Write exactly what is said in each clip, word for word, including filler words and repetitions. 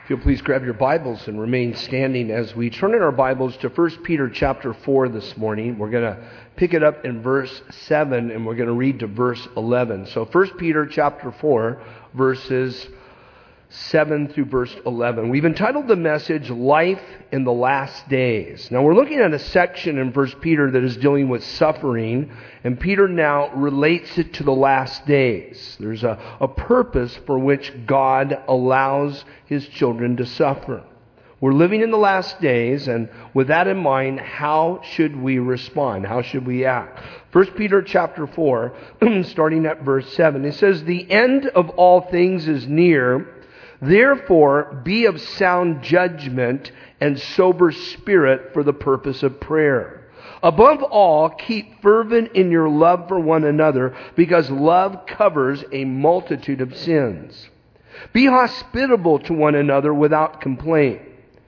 If you'll please grab your Bibles and remain standing as we turn in our Bibles to First Peter chapter four this morning. We're going to pick it up in verse seven and we're going to read to verse eleven. So First Peter chapter four, verses seven through verse eleven. We've entitled the message, Life in the Last Days. Now we're looking at a section in First Peter that is dealing with suffering, and Peter now relates it to the last days. There's a, a purpose for which God allows His children to suffer. We're living in the last days, and with that in mind, how should we respond? How should we act? First Peter chapter four, starting at verse seven, it says, "The end of all things is near. Therefore, be of sound judgment and sober spirit for the purpose of prayer. Above all, keep fervent in your love for one another, because love covers a multitude of sins. Be hospitable to one another without complaint.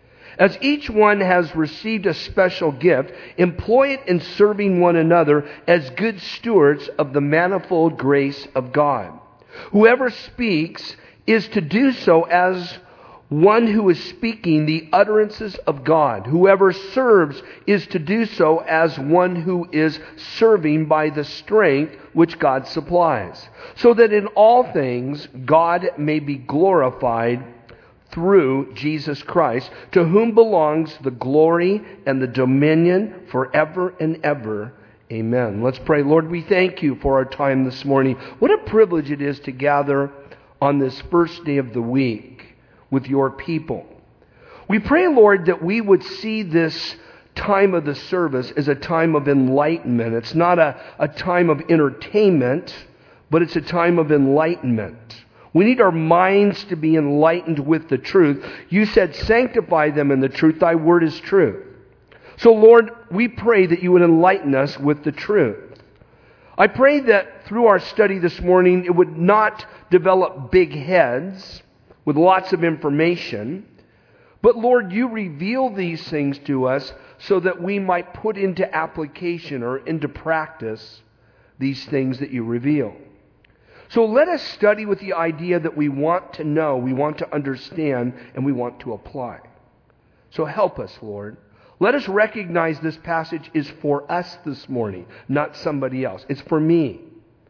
As each one has received a special gift, employ it in serving one another as good stewards of the manifold grace of God. Whoever speaks is to do so as one who is speaking the utterances of God. Whoever serves is to do so as one who is serving by the strength which God supplies, so that in all things God may be glorified through Jesus Christ, to whom belongs the glory and the dominion forever and ever. Amen." Let's pray. Lord, we thank you for our time this morning. What a privilege it is to gather on this first day of the week with your people. We pray, Lord, that we would see this time of the service as a time of enlightenment. It's not a, a time of entertainment, but it's a time of enlightenment. We need our minds to be enlightened with the truth. You said, "Sanctify them in the truth. Thy word is truth." So, Lord, we pray that you would enlighten us with the truth. I pray that through our study this morning, it would not develop big heads with lots of information. But Lord, you reveal these things to us so that we might put into application or into practice these things that you reveal. So let us study with the idea that we want to know, we want to understand, and we want to apply. So help us, Lord. Let us recognize this passage is for us this morning, not somebody else. It's for me.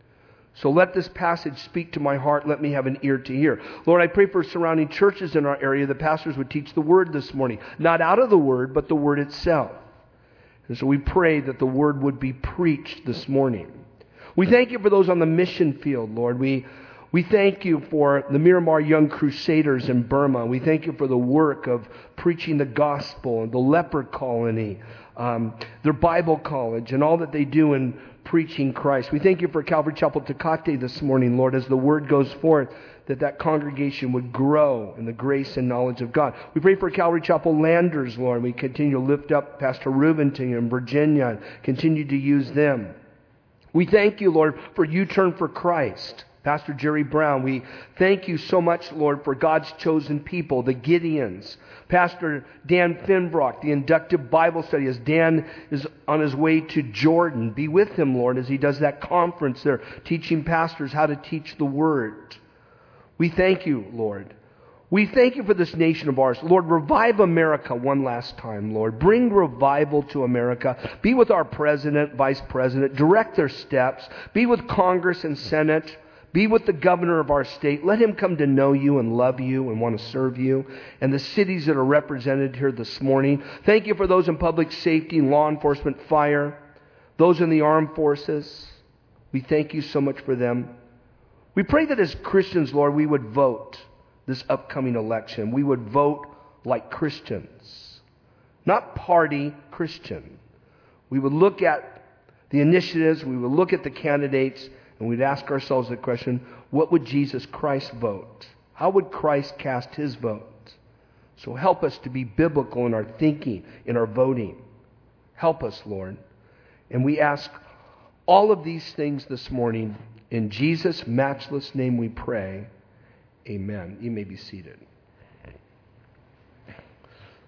So let this passage speak to my heart. Let me have an ear to hear. Lord, I pray for surrounding churches in our area. The pastors would teach the Word this morning. Not out of the Word, but the Word itself. And so we pray that the Word would be preached this morning. We thank you for those on the mission field, Lord. We We thank you for the Miramar Young Crusaders in Burma. We thank you for the work of preaching the gospel and the leper colony, um, their Bible college, and all that they do in preaching Christ. We thank you for Calvary Chapel Tecate this morning, Lord, as the word goes forth, that that congregation would grow in the grace and knowledge of God. We pray for Calvary Chapel Landers, Lord. We continue to lift up Pastor Reuben to you in Virginia and continue to use them. We thank you, Lord, for U-Turn for Christ. Pastor Jerry Brown, we thank you so much, Lord, for God's chosen people, the Gideons. Pastor Dan Finbrock, the inductive Bible study, as Dan is on his way to Jordan. Be with him, Lord, as he does that conference there, teaching pastors how to teach the Word. We thank you, Lord. We thank you for this nation of ours. Lord, revive America one last time, Lord. Bring revival to America. Be with our president, vice president. Direct their steps. Be with Congress and Senate. Be with the governor of our state. Let him come to know you and love you and want to serve you. And the cities that are represented here this morning. Thank you for those in public safety, law enforcement, fire. Those in the armed forces. We thank you so much for them. We pray that as Christians, Lord, we would vote this upcoming election. We would vote like Christians. Not party Christian. We would look at the initiatives. We would look at the candidates. And we'd ask ourselves the question, what would Jesus Christ vote? How would Christ cast his vote? So help us to be biblical in our thinking, in our voting. Help us, Lord. And we ask all of these things this morning. In Jesus' matchless name we pray. Amen. You may be seated.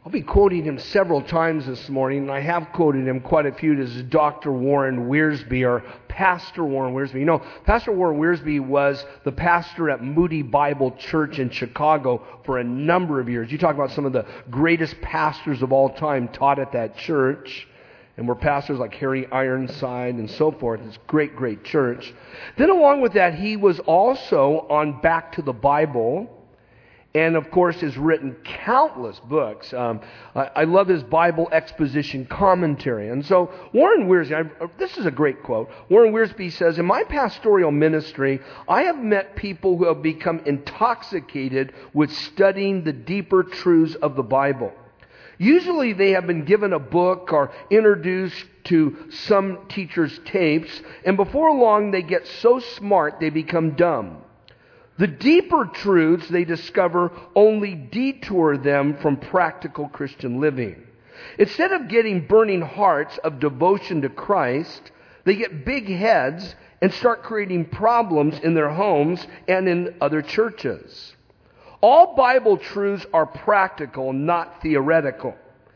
I'll be quoting him several times this morning, and I have quoted him quite a few. This is Doctor Warren Wiersbe, or Pastor Warren Wiersbe. You know, Pastor Warren Wiersbe was the pastor at Moody Bible Church in Chicago for a number of years. You talk about some of the greatest pastors of all time taught at that church, and were pastors like Harry Ironside and so forth. It's a great, great church. Then along with that, he was also on Back to the Bible, and, of course, has written countless books. Um, I, I love his Bible exposition commentary. And so Warren Wiersbe, I, this is a great quote. Warren Wiersbe says, "In my pastoral ministry, I have met people who have become intoxicated with studying the deeper truths of the Bible. Usually they have been given a book or introduced to some teacher's tapes, and before long they get so smart they become dumb. The deeper truths they discover only detour them from practical Christian living. Instead of getting burning hearts of devotion to Christ, they get big heads and start creating problems in their homes and in other churches. All Bible truths are practical, not theoretical.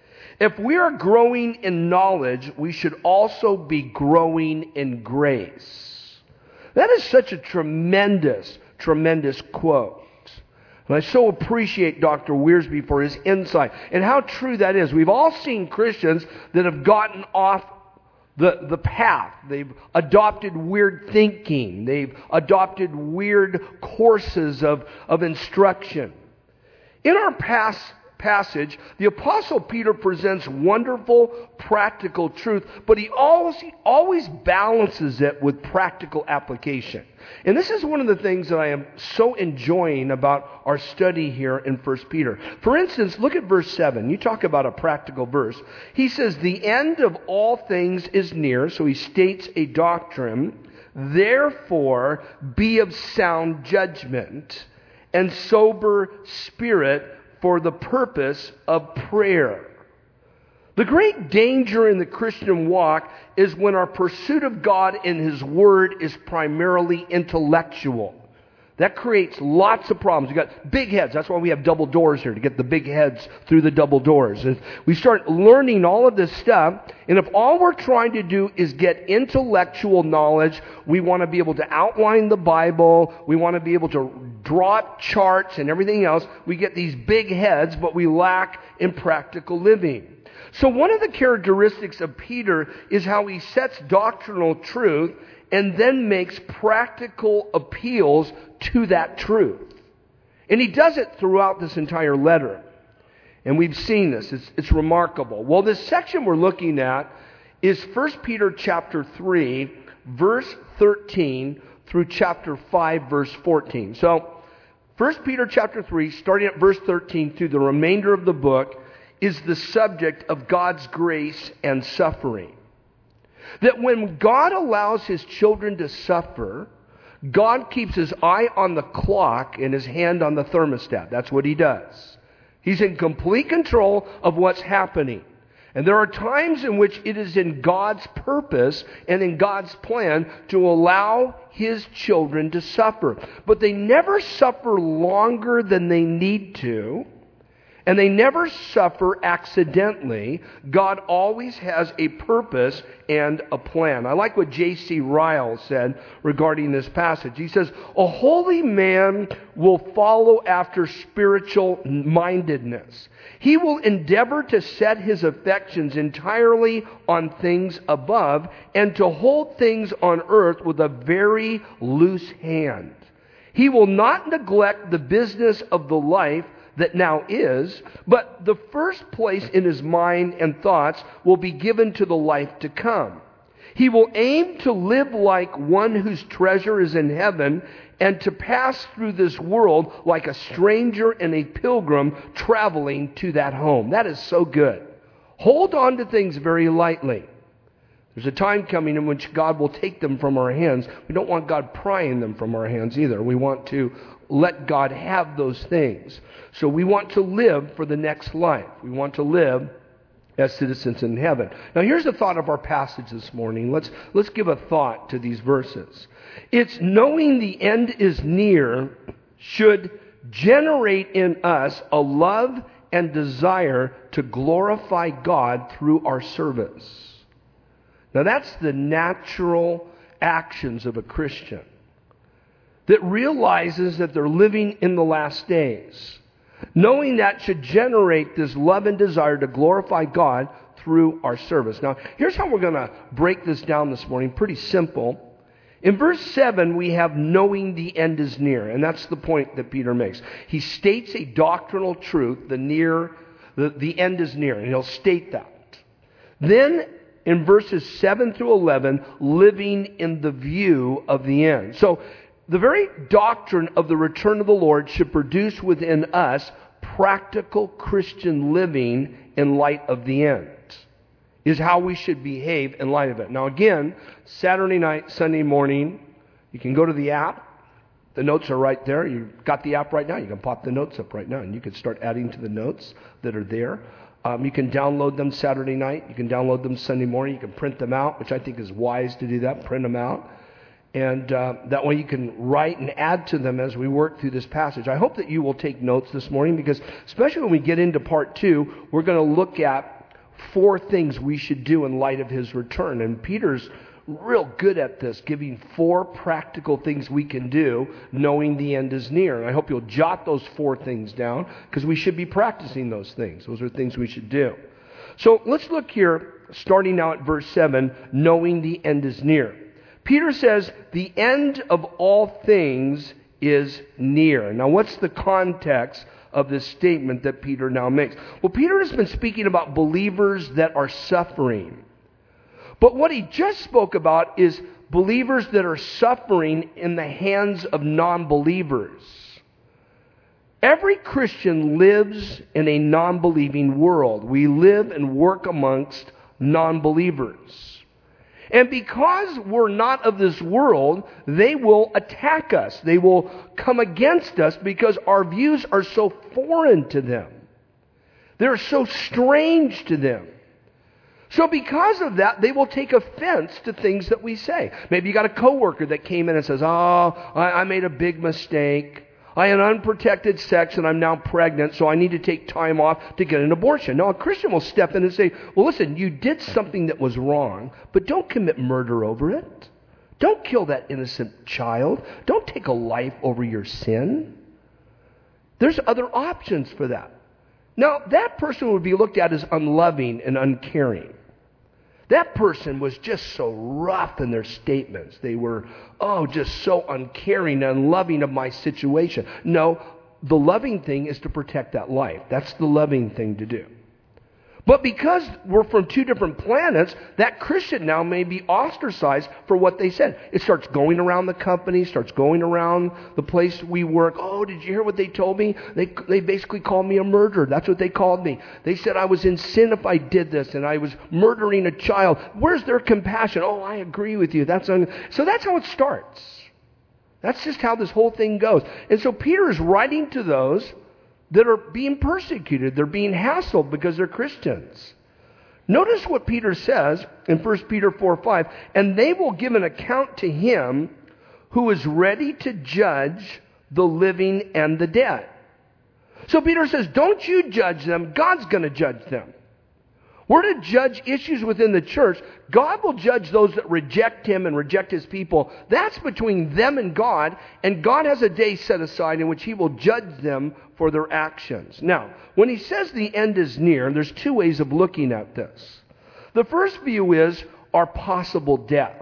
If we are growing in knowledge, we should also be growing in grace." That is such a tremendous Tremendous quote. And I so appreciate Doctor Wiersbe for his insight and how true that is. We've all seen Christians that have gotten off the, the path. They've adopted weird thinking. They've adopted weird courses of, of instruction. In our past passage, the Apostle Peter presents wonderful, practical truth, but he always, he always balances it with practical application. And this is one of the things that I am so enjoying about our study here in First Peter. For instance, look at verse seven. You talk about a practical verse. He says, "The end of all things is near," so he states a doctrine. "Therefore, be of sound judgment and sober spirit for the purpose of prayer." The great danger in the Christian walk is when our pursuit of God and His Word is primarily intellectual. That creates lots of problems. You've got big heads. That's why we have double doors here, to get the big heads through the double doors. And we start learning all of this stuff, and if all we're trying to do is get intellectual knowledge, we want to be able to outline the Bible, we want to be able to draw up charts and everything else. We get these big heads, but we lack in practical living. So one of the characteristics of Peter is how he sets doctrinal truth and then makes practical appeals to that truth. And he does it throughout this entire letter. And we've seen this. It's, it's remarkable. Well, this section we're looking at is First Peter chapter three, verse thirteen through chapter five, verse fourteen. So, First Peter chapter three, starting at verse thirteen through the remainder of the book, is the subject of God's grace and suffering. That when God allows His children to suffer, God keeps His eye on the clock and His hand on the thermostat. That's what He does. He's in complete control of what's happening. And there are times in which it is in God's purpose and in God's plan to allow His children to suffer. But they never suffer longer than they need to. And they never suffer accidentally. God always has a purpose and a plan. I like what J C Ryle said regarding this passage. He says, "A holy man will follow after spiritual mindedness. He will endeavor to set his affections entirely on things above and to hold things on earth with a very loose hand. He will not neglect the business of the life that now is, but the first place in his mind and thoughts will be given to the life to come. He will aim to live like one whose treasure is in heaven and to pass through this world like a stranger and a pilgrim traveling to that home." That is so good. Hold on to things very lightly. There's a time coming in which God will take them from our hands. We don't want God prying them from our hands either. We want to let God have those things. So we want to live for the next life. We want to live as citizens in heaven. Now here's the thought of our passage this morning. Let's, let's give a thought to these verses. It's knowing the end is near should generate in us a love and desire to glorify God through our service. Now that's the natural actions of a Christian that realizes that they're living in the last days. Knowing that should generate this love and desire to glorify God through our service. Now, here's how we're going to break this down this morning. Pretty simple. In verse seven, we have knowing the end is near. And that's the point that Peter makes. He states a doctrinal truth, the near, the, the end is near. And he'll state that. Then, in verses seven through eleven, living in the view of the end. So, the very doctrine of the return of the Lord should produce within us practical Christian living in light of the end. Is how we should behave in light of it. Now again, Saturday night, Sunday morning, you can go to the app. The notes are right there. You've got the app right now. You can pop the notes up right now, and you can start adding to the notes that are there. Um, you can download them Saturday night. You can download them Sunday morning. You can print them out, which I think is wise to do that. Print them out. And uh, that way you can write and add to them as we work through this passage. I hope that you will take notes this morning, because especially when we get into part two, we're going to look at four things we should do in light of his return. And Peter's real good at this, giving four practical things we can do knowing the end is near. And I hope you'll jot those four things down, because we should be practicing those things. Those are things we should do. So let's look here, starting now at verse seven, knowing the end is near. Peter says, the end of all things is near. Now, what's the context of this statement that Peter now makes? Well, Peter has been speaking about believers that are suffering. But what he just spoke about is believers that are suffering in the hands of non-believers. Every Christian lives in a non-believing world. We live and work amongst non-believers. And because we're not of this world, they will attack us. They will come against us because our views are so foreign to them. They're so strange to them. So because of that, they will take offense to things that we say. Maybe you got a coworker that came in and says, oh, I, I made a big mistake. I had unprotected sex and I'm now pregnant, so I need to take time off to get an abortion. Now, a Christian will step in and say, well, listen, you did something that was wrong, but don't commit murder over it. Don't kill that innocent child. Don't take a life over your sin. There's other options for that. Now, that person would be looked at as unloving and uncaring. That person was just so rough in their statements. They were, oh, just so uncaring and unloving of my situation. No, the loving thing is to protect that life. That's the loving thing to do. But because we're from two different planets, that Christian now may be ostracized for what they said. It starts going around the company, starts going around the place we work. Oh, did you hear what they told me? They they basically called me a murderer. That's what they called me. They said I was in sin if I did this, and I was murdering a child. Where's their compassion? Oh, I agree with you. That's un-. So that's how it starts. That's just how this whole thing goes. And so Peter is writing to those that are being persecuted. They're being hassled because they're Christians. Notice what Peter says in First Peter four five, and they will give an account to him who is ready to judge the living and the dead. So Peter says, don't you judge them. God's going to judge them. We're to judge issues within the church. God will judge those that reject him and reject his people. That's between them and God. And God has a day set aside in which he will judge them for their actions. Now, when he says the end is near, there's two ways of looking at this. The first view is our possible death.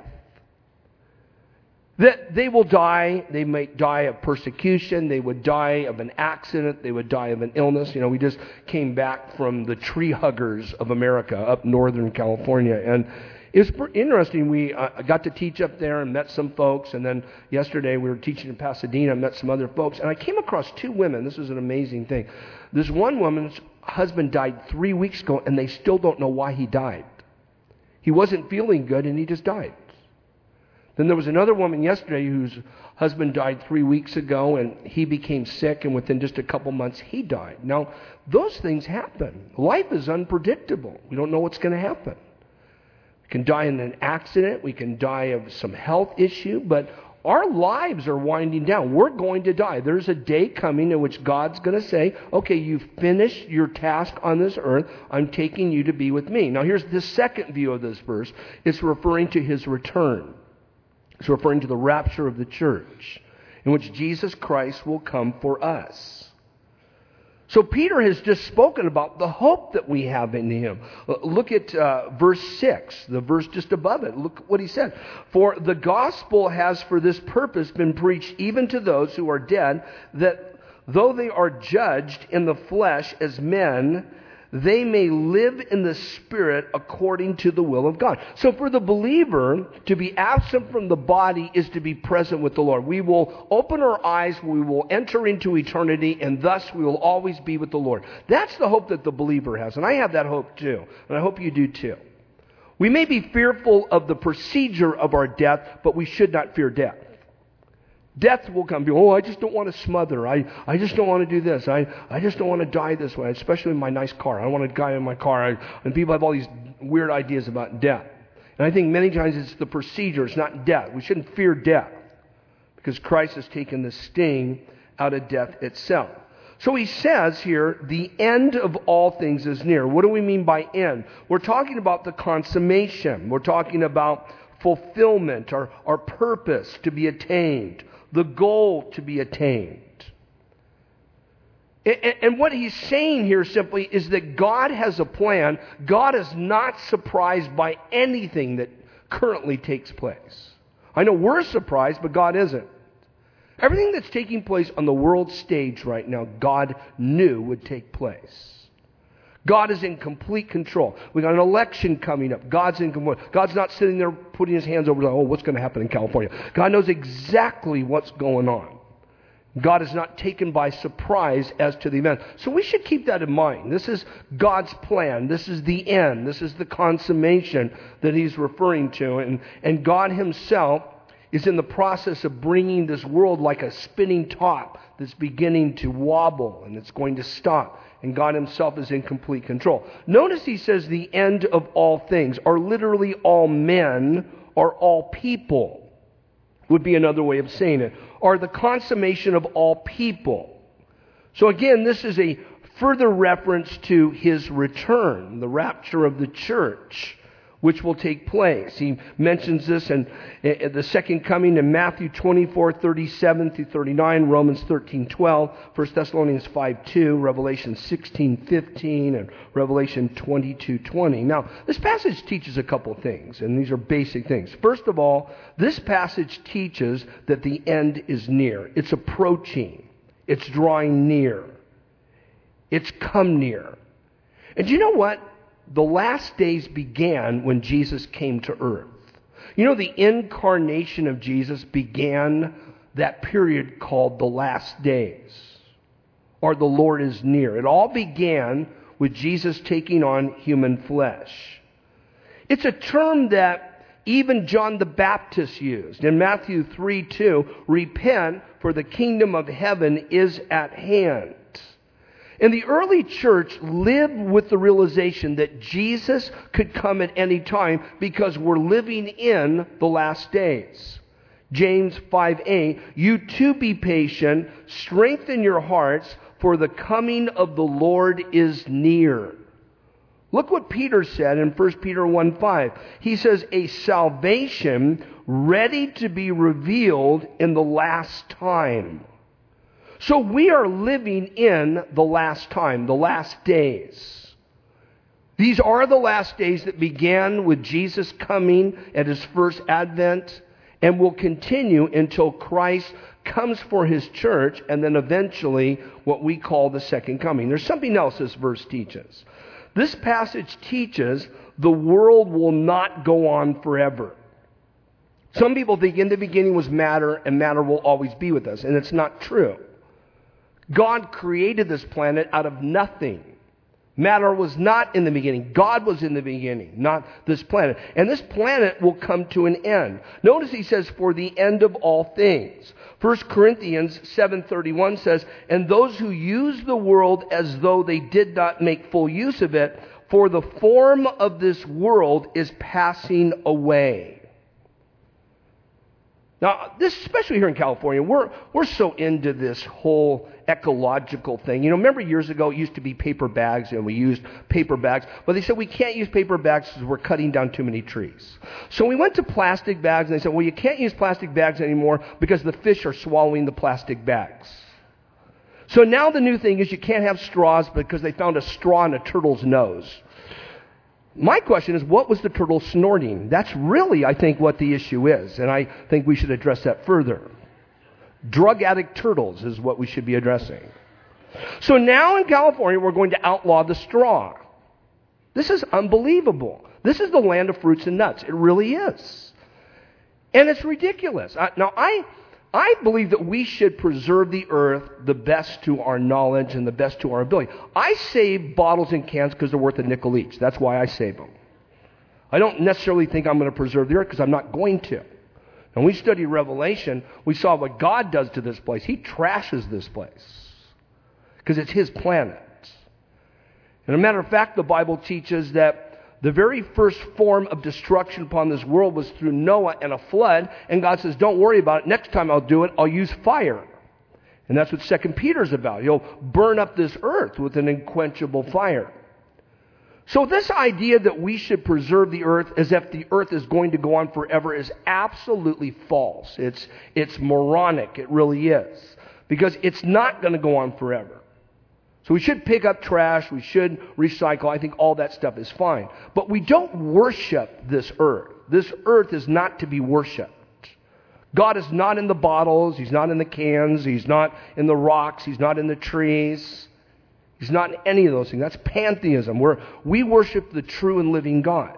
That they will die, they might die of persecution, they would die of an accident, they would die of an illness. You know, we just came back from the tree huggers of America up Northern California, and it was interesting. We uh, got to teach up there and met some folks, and then yesterday we were teaching in Pasadena and met some other folks, and I came across two women. This was an amazing thing. This one woman's husband died three weeks ago, and they still don't know why he died. He wasn't feeling good, and he just died. Then there was another woman yesterday whose husband died three weeks ago, and he became sick, and within just a couple months, he died. Now, those things happen. Life is unpredictable. We don't know what's going to happen. We can die in an accident. We can die of some health issue, but our lives are winding down. We're going to die. There's a day coming in which God's going to say, okay, you've finished your task on this earth. I'm taking you to be with me. Now here's the second view of this verse. It's referring to his return. It's referring to the rapture of the church, in which Jesus Christ will come for us. So Peter has just spoken about the hope that we have in him. Look at uh, verse six, the verse just above it. Look what he said. For the gospel has for this purpose been preached even to those who are dead, that though they are judged in the flesh as men, they may live in the Spirit according to the will of God. So for the believer, to be absent from the body is to be present with the Lord. We will open our eyes, we will enter into eternity, and thus we will always be with the Lord. That's the hope that the believer has, and I have that hope too, and I hope you do too. We may be fearful of the procedure of our death, but we should not fear death. Death will come. Oh, I just don't want to smother. I, I just don't want to do this. I, I just don't want to die this way, especially in my nice car. I don't want to die in my car. I, and people have all these weird ideas about death. And I think many times it's the procedure. It's not death. We shouldn't fear death because Christ has taken the sting out of death itself. So he says here, the end of all things is near. What do we mean by end? We're talking about the consummation. We're talking about fulfillment, our, our purpose to be attained. The goal to be attained. And, and what he's saying here simply is that God has a plan. God is not surprised by anything that currently takes place. I know we're surprised, but God isn't. Everything that's taking place on the world stage right now, God knew would take place. God is in complete control. We got an election coming up. God's in control. God's not sitting there putting his hands over, like, oh, what's going to happen in California? God knows exactly what's going on. God is not taken by surprise as to the event. So we should keep that in mind. This is God's plan. This is the end. This is the consummation that he's referring to. And, and God himself is in the process of bringing this world like a spinning top that's beginning to wobble and it's going to stop. And God himself is in complete control. Notice he says the end of all things, or literally all men, or all people, would be another way of saying it, or the consummation of all people. So again, this is a further reference to his return, the rapture of the church, which will take place. He mentions this in, in the second coming in Matthew twenty-four, thirty-seven through thirty-nine, Romans thirteen, twelve, First Thessalonians five, two, Revelation sixteen, fifteen, and Revelation twenty-two, twenty. Now, this passage teaches a couple things, and these are basic things. First of all, this passage teaches that the end is near. It's approaching. It's drawing near. It's come near. And do you know what? The last days began when Jesus came to earth. You know, the incarnation of Jesus began that period called the last days, or the Lord is near. It all began with Jesus taking on human flesh. It's a term that even John the Baptist used. In Matthew three, two, repent, for the kingdom of heaven is at hand. And the early church lived with the realization that Jesus could come at any time because we're living in the last days. James five eight, you too be patient, strengthen your hearts, for the coming of the Lord is near. Look what Peter said in First Peter one five. He says, a salvation ready to be revealed in the last time. So we are living in the last time, the last days. These are the last days that began with Jesus coming at his first advent and will continue until Christ comes for his church and then eventually what we call the second coming. There's something else this verse teaches. This passage teaches the world will not go on forever. Some people think in the beginning was matter and matter will always be with us, and it's not true. God created this planet out of nothing. Matter was not in the beginning. God was in the beginning, not this planet. And this planet will come to an end. Notice he says, for the end of all things. First Corinthians seven thirty-one says, and those who use the world as though they did not make full use of it, for the form of this world is passing away. Now, this, especially here in California, we're we're so into this whole ecological thing. You know, remember years ago it used to be paper bags, and we used paper bags, but they said we can't use paper bags because we're cutting down too many trees. So we went to plastic bags, and they said, well, you can't use plastic bags anymore because the fish are swallowing the plastic bags. So now the new thing is you can't have straws because they found a straw in a turtle's nose. My question is, what was the turtle snorting? That's really, I think, what the issue is, and I think we should address that further. Drug addict turtles is what we should be addressing. So now in California, we're going to outlaw the straw. This is unbelievable. This is the land of fruits and nuts. It really is. And it's ridiculous. Now, I... I believe that we should preserve the earth the best to our knowledge and the best to our ability. I save bottles and cans because they're worth a nickel each. That's why I save them. I don't necessarily think I'm going to preserve the earth because I'm not going to. When we studied Revelation, we saw what God does to this place. He trashes this place because it's His planet. And as a matter of fact, the Bible teaches that the very first form of destruction upon this world was through Noah and a flood. And God says, don't worry about it. Next time I'll do it, I'll use fire. And that's what Second Peter's about. He'll burn up this earth with an unquenchable fire. So this idea that we should preserve the earth as if the earth is going to go on forever is absolutely false. It's, it's moronic. It really is. Because it's not going to go on forever. So we should pick up trash, we should recycle, I think all that stuff is fine. But we don't worship this earth. This earth is not to be worshipped. God is not in the bottles, He's not in the cans, He's not in the rocks, He's not in the trees. He's not in any of those things. That's pantheism, where we worship the true and living God.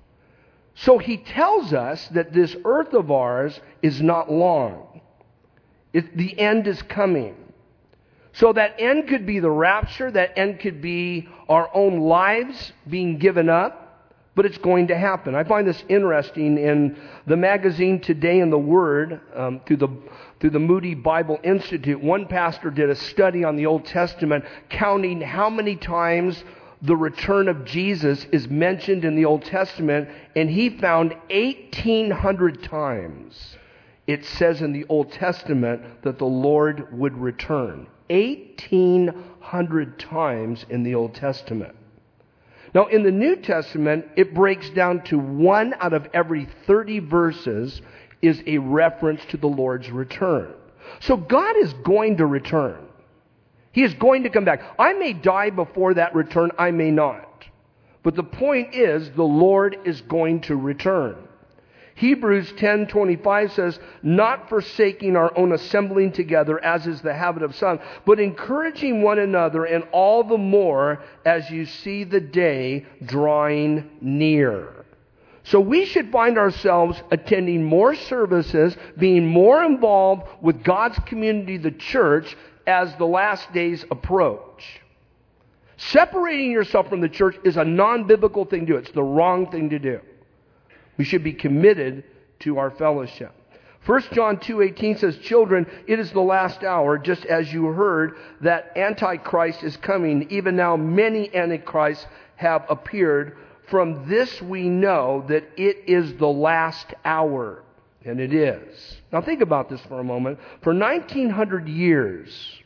So He tells us that this earth of ours is not long. It, the end is coming. So that end could be the rapture, that end could be our own lives being given up, but it's going to happen. I find this interesting in the magazine Today in the Word, um, through the through the Moody Bible Institute. One pastor did a study on the Old Testament, counting how many times the return of Jesus is mentioned in the Old Testament, and he found eighteen hundred times it says in the Old Testament that the Lord would return. eighteen hundred times in the Old Testament. Now, in the New Testament, it breaks down to one out of every thirty verses is a reference to the Lord's return. So God is going to return. He is going to come back. I may die before that return, I may not. But the point is, the Lord is going to return. Hebrews ten twenty-five says, not forsaking our own assembling together, as is the habit of some, but encouraging one another, and all the more as you see the day drawing near. So we should find ourselves attending more services, being more involved with God's community, the church, as the last days approach. Separating yourself from the church is a non-biblical thing to do. It's the wrong thing to do. We should be committed to our fellowship. First John two eighteen says, children, it is the last hour, just as you heard that Antichrist is coming. Even now many Antichrists have appeared. From this we know that it is the last hour. And it is. Now think about this for a moment. For nineteen hundred years,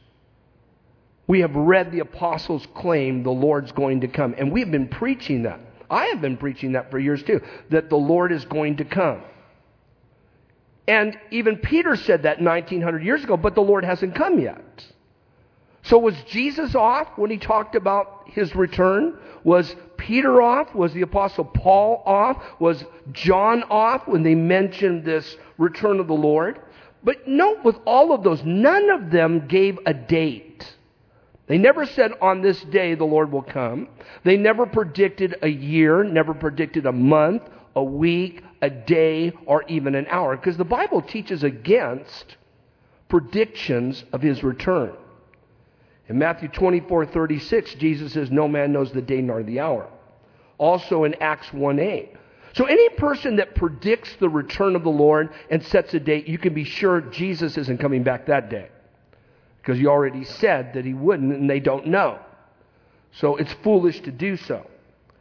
we have read the apostles claim the Lord's going to come. And we've been preaching that. I have been preaching that for years too, that the Lord is going to come. And even Peter said that nineteen hundred years ago, but the Lord hasn't come yet. So was Jesus off when he talked about his return? Was Peter off? Was the Apostle Paul off? Was John off when they mentioned this return of the Lord? But note, with all of those, none of them gave a date. They never said, on this day the Lord will come. They never predicted a year, never predicted a month, a week, a day, or even an hour. Because the Bible teaches against predictions of his return. In Matthew twenty-four thirty-six, Jesus says, no man knows the day nor the hour. Also in Acts one eight. So any person that predicts the return of the Lord and sets a date, you can be sure Jesus isn't coming back that day. Because he already said that he wouldn't, and they don't know. So it's foolish to do so.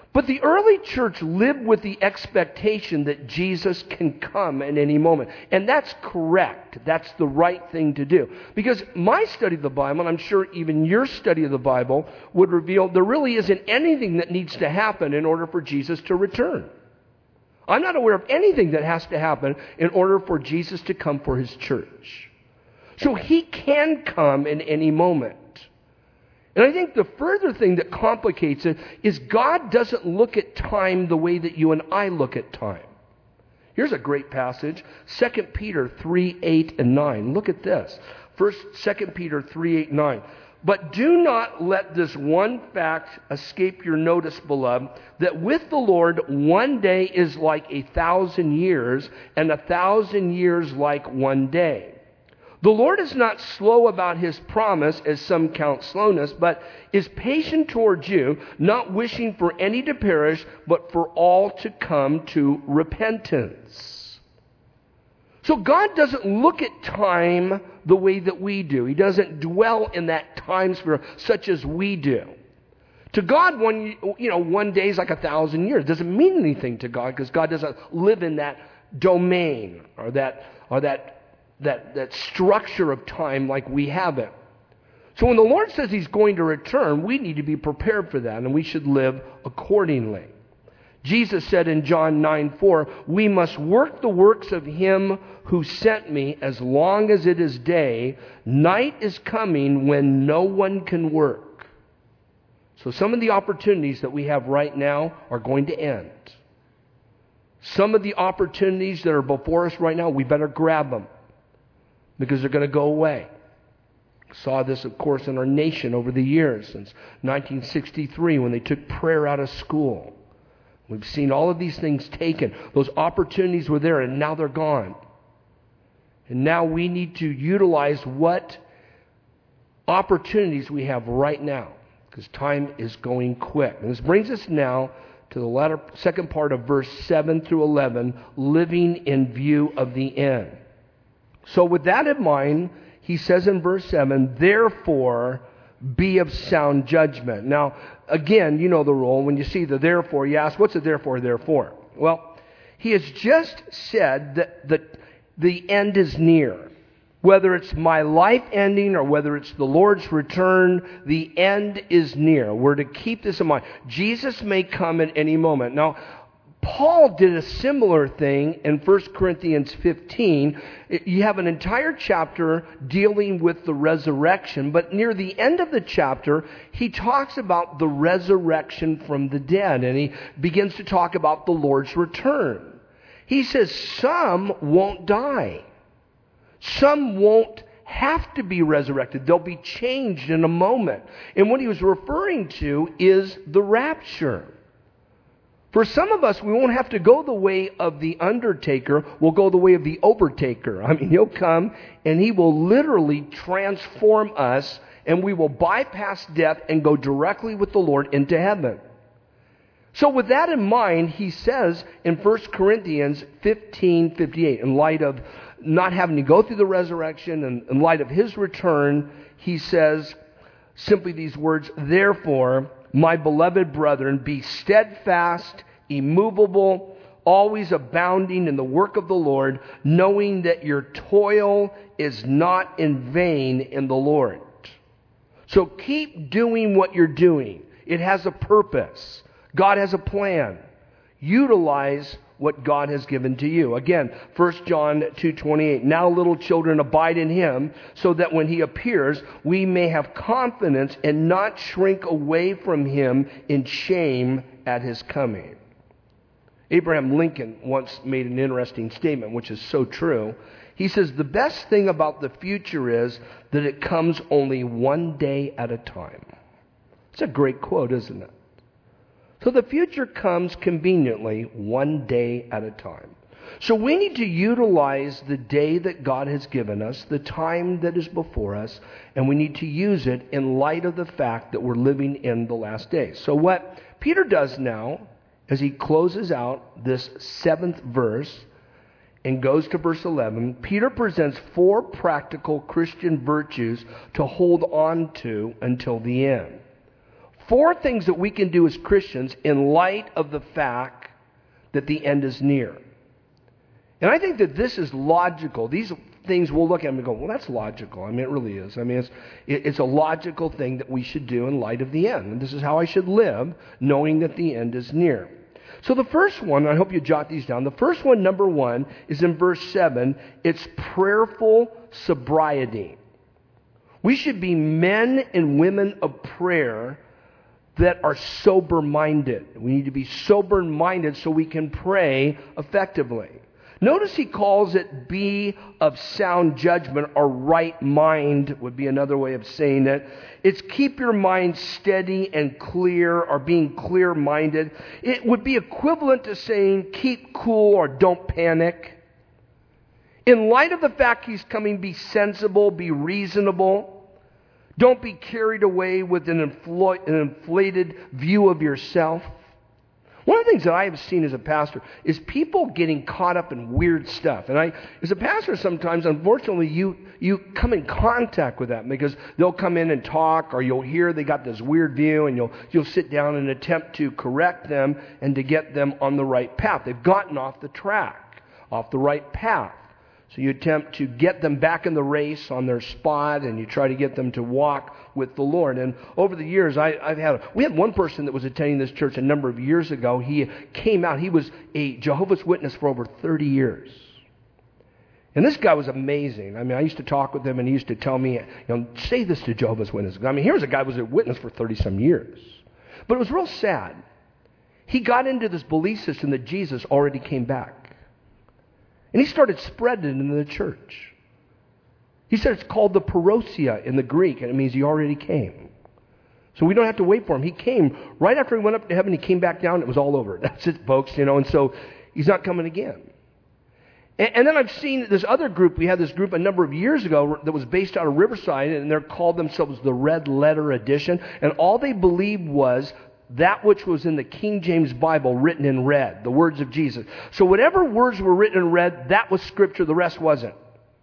But the early church lived with the expectation that Jesus can come at any moment. And that's correct. That's the right thing to do. Because my study of the Bible, and I'm sure even your study of the Bible, would reveal there really isn't anything that needs to happen in order for Jesus to return. I'm not aware of anything that has to happen in order for Jesus to come for his church. So he can come in any moment. And I think the further thing that complicates it is God doesn't look at time the way that you and I look at time. Here's a great passage, Second Peter three, eight, and nine. Look at this. First, Second Peter three, eight, nine. But do not let this one fact escape your notice, beloved, that with the Lord one day is like a thousand years, and a thousand years like one day. The Lord is not slow about his promise, as some count slowness, but is patient towards you, not wishing for any to perish, but for all to come to repentance. So God doesn't look at time the way that we do. He doesn't dwell in that time sphere such as we do. To God, one, you know, one day is like a thousand years. It doesn't mean anything to God because God doesn't live in that domain or that or that That, that structure of time like we have it. So when the Lord says he's going to return, we need to be prepared for that, and we should live accordingly. Jesus said in John nine four, we must work the works of him who sent me as long as it is day. Night is coming when no one can work. So some of the opportunities that we have right now are going to end. Some of the opportunities that are before us right now, we better grab them, because they're going to go away. Saw this, of course, in our nation over the years, since nineteen sixty-three, when they took prayer out of school. We've seen all of these things taken. Those opportunities were there, and now they're gone. And now we need to utilize what opportunities we have right now, because time is going quick. And this brings us now to the latter second part of verse seven through eleven, living in view of the end. So with that in mind, he says in verse seven, therefore be of sound judgment. Now, again, you know the rule. When you see the therefore, you ask, what's the therefore, therefore? Well, he has just said that the, the end is near. Whether it's my life ending or whether it's the Lord's return, the end is near. We're to keep this in mind. Jesus may come at any moment. Now, Paul did a similar thing in First Corinthians fifteen. You have an entire chapter dealing with the resurrection, but near the end of the chapter, he talks about the resurrection from the dead, and he begins to talk about the Lord's return. He says some won't die. Some won't have to be resurrected. They'll be changed in a moment. And what he was referring to is the rapture. For some of us, we won't have to go the way of the undertaker. We'll go the way of the overtaker. I mean, he'll come and he will literally transform us, and we will bypass death and go directly with the Lord into heaven. So with that in mind, he says in First Corinthians fifteen fifty-eight, in light of not having to go through the resurrection and in light of his return, he says simply these words, therefore, my beloved brethren, be steadfast, immovable, always abounding in the work of the Lord, knowing that your toil is not in vain in the Lord. So keep doing what you're doing. It has a purpose. God has a plan. Utilize what God has given to you. Again, First John two twenty-eight. Now little children, abide in him, so that when he appears, we may have confidence and not shrink away from him in shame at his coming. Abraham Lincoln once made an interesting statement, which is so true. He says, the best thing about the future is that it comes only one day at a time. It's a great quote, isn't it? So the future comes conveniently one day at a time. So we need to utilize the day that God has given us, the time that is before us, and we need to use it in light of the fact that we're living in the last days. So what Peter does now, as he closes out this seventh verse and goes to verse eleven, Peter presents four practical Christian virtues to hold on to until the end. four things that we can do as Christians in light of the fact that the end is near. And I think that this is logical. These things we'll look at and go, well, that's logical. I mean, it really is. I mean, it's, it, it's a logical thing that we should do in light of the end. And this is how I should live, knowing that the end is near. So the first one, I hope you jot these down. The first one, number one, is in verse seven. It's prayerful sobriety. We should be men and women of prayer that are sober-minded. We need to be sober-minded so we can pray effectively. Notice he calls it be of sound judgment, or right mind would be another way of saying it. It's keep your mind steady and clear, or being clear-minded. It would be equivalent to saying keep cool or don't panic. In light of the fact he's coming, be sensible, be reasonable. Don't be carried away with an, infl- an inflated view of yourself. One of the things that I have seen as a pastor is people getting caught up in weird stuff. And I, as a pastor, sometimes, unfortunately, you, you come in contact with that because they'll come in and talk, or you'll hear they got this weird view, and you'll, you'll sit down and attempt to correct them and to get them on the right path. They've gotten off the track, off the right path. So you attempt to get them back in the race on their spot, and you try to get them to walk with the Lord. And over the years, I, I've had, we had one person that was attending this church a number of years ago. He came out, he was a Jehovah's Witness for over thirty years. And this guy was amazing. I mean, I used to talk with him, and he used to tell me, you know, say this to Jehovah's Witnesses. I mean, here's a guy who was a witness for thirty-some years. But it was real sad. He got into this belief system that Jesus already came back. And he started spreading it into the church. He said it's called the parousia in the Greek, and it means he already came. So we don't have to wait for him. He came right after he went up to heaven. He came back down. It was all over. That's it, folks. You know, and so he's not coming again. And, and then I've seen this other group. We had this group a number of years ago that was based out of Riverside, and they're called themselves the Red Letter Edition. And all they believed was that which was in the King James Bible written in red, the words of Jesus. So whatever words were written in red, that was Scripture, the rest wasn't.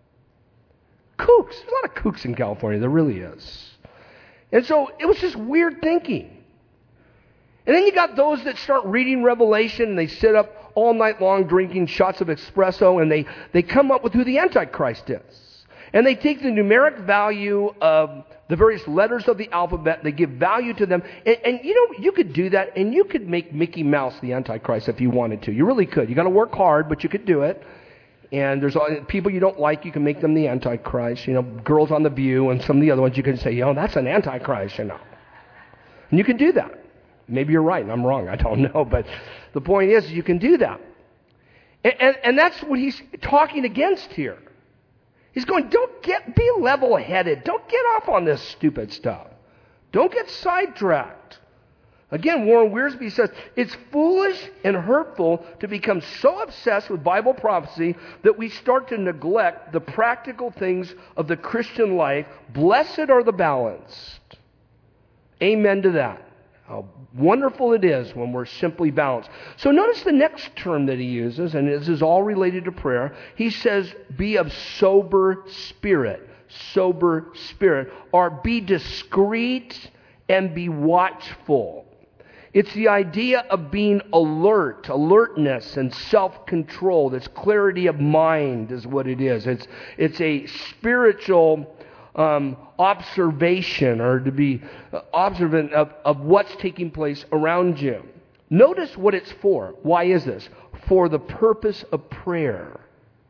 Kooks. There's a lot of kooks in California. There really is. And so it was just weird thinking. And then you got those that start reading Revelation, and they sit up all night long drinking shots of espresso, and they, they come up with who the Antichrist is. And they take the numeric value of the various letters of the alphabet, they give value to them. And, and you know, you could do that, and you could make Mickey Mouse the Antichrist if you wanted to. You really could. You got to work hard, but you could do it. And there's people you don't like, you can make them the Antichrist. You know, Girls on the View and some of the other ones, you can say, you know, that's an Antichrist, you know. And you can do that. Maybe you're right and I'm wrong. I don't know. But the point is, you can do that. And, and, and that's what he's talking against here. He's going, don't get, be level-headed. Don't get off on this stupid stuff. Don't get sidetracked. Again, Warren Wiersbe says, it's foolish and hurtful to become so obsessed with Bible prophecy that we start to neglect the practical things of the Christian life. Blessed are the balanced. Amen to that. How wonderful it is when we're simply balanced. So notice the next term that he uses, and this is all related to prayer. He says, be of sober spirit. Sober spirit. Or be discreet and be watchful. It's the idea of being alert, alertness and self-control. It's clarity of mind is what it is. It's, it's a spiritual Um, observation, or to be observant of, of what's taking place around you. Notice what it's for. Why is this? For the purpose of prayer.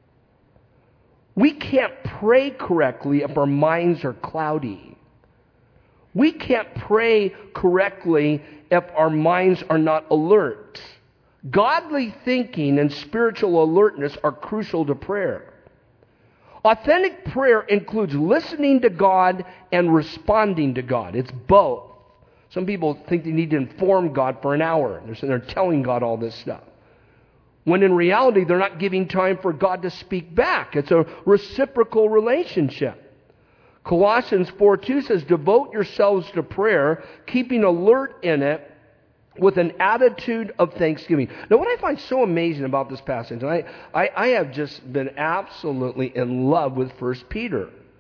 We can't pray correctly if our minds are cloudy. We can't pray correctly if our minds are not alert. Godly thinking and spiritual alertness are crucial to prayer. Authentic prayer includes listening to God and responding to God. It's both. Some people think they need to inform God for an hour. They're sitting there telling God all this stuff. When in reality, they're not giving time for God to speak back. It's a reciprocal relationship. Colossians four two says, devote yourselves to prayer, keeping alert in it, with an attitude of thanksgiving. Now, what I find so amazing about this passage, and I, I, I have just been absolutely in love with First Peter.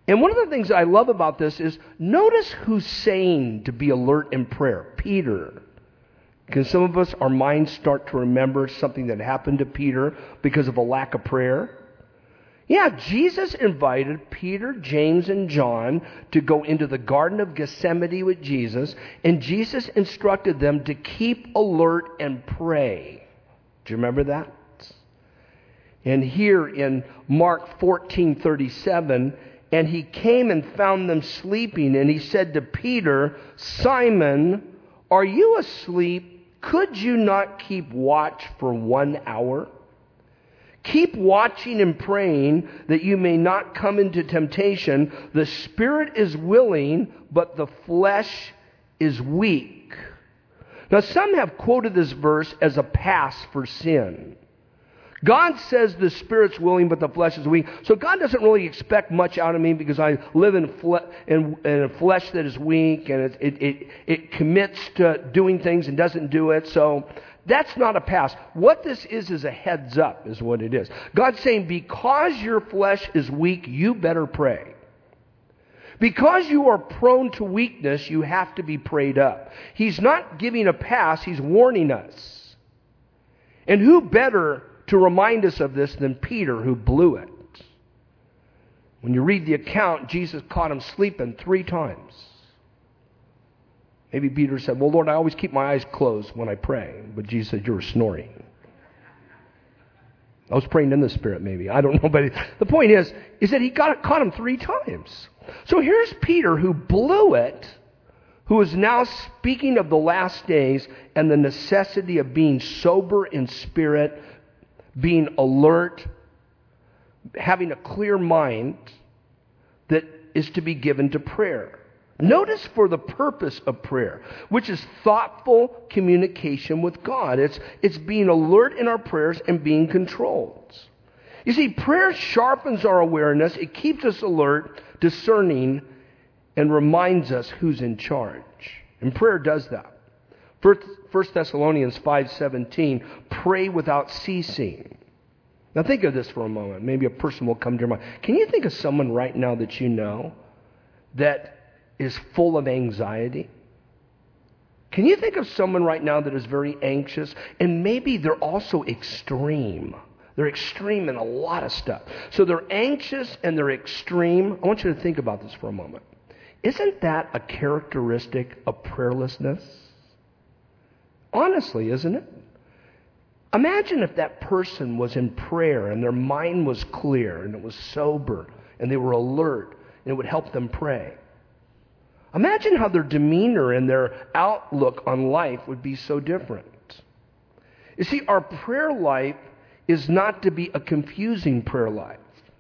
And one of the things I love about this is notice who's saying to be alert in prayer. Peter. Can some of us, our minds start to remember something that happened to Peter because of a lack of prayer? Yeah, Jesus invited Peter, James, and John to go into the Garden of Gethsemane with Jesus, and Jesus instructed them to keep alert and pray. Do you remember that? And here in Mark fourteen thirty-seven, and he came and found them sleeping, and he said to Peter, Simon, are you asleep? Could you not keep watch for one hour? Keep watching and praying that you may not come into temptation. The spirit is willing, but the flesh is weak. Now, some have quoted this verse as a pass for sin. God says the spirit's willing, but the flesh is weak. So God doesn't really expect much out of me because I live in, fle- in, in a flesh that is weak, and it, it, it, it commits to doing things and doesn't do it. So that's not a pass. What this is is a heads up is what it is. God's saying because your flesh is weak, you better pray. Because you are prone to weakness, you have to be prayed up. He's not giving a pass, he's warning us. And who better to remind us of this than Peter, who blew it? When you read the account, Jesus caught him sleeping three times. Maybe Peter said, well, Lord, I always keep my eyes closed when I pray. But Jesus said, you were snoring. I was praying in the Spirit, maybe. I don't know. But the point is, is that he got caught him three times. So here's Peter, who blew it, who is now speaking of the last days and the necessity of being sober in spirit, being alert, having a clear mind that is to be given to prayer. Notice for the purpose of prayer, which is thoughtful communication with God. It's, it's being alert in our prayers and being controlled. You see, prayer sharpens our awareness. It keeps us alert, discerning, and reminds us who's in charge. And prayer does that. First Thessalonians five seventeen, pray without ceasing. Now think of this for a moment. Maybe a person will come to your mind. Can you think of someone right now that you know that is full of anxiety? Can you think of someone right now that is very anxious? And maybe they're also extreme. They're extreme in a lot of stuff. So they're anxious and they're extreme. I want you to think about this for a moment. Isn't that a characteristic of prayerlessness? Honestly, isn't it? Imagine if that person was in prayer and their mind was clear and it was sober and they were alert and it would help them pray. Imagine how their demeanor and their outlook on life would be so different. You see, our prayer life is not to be a confusing prayer life.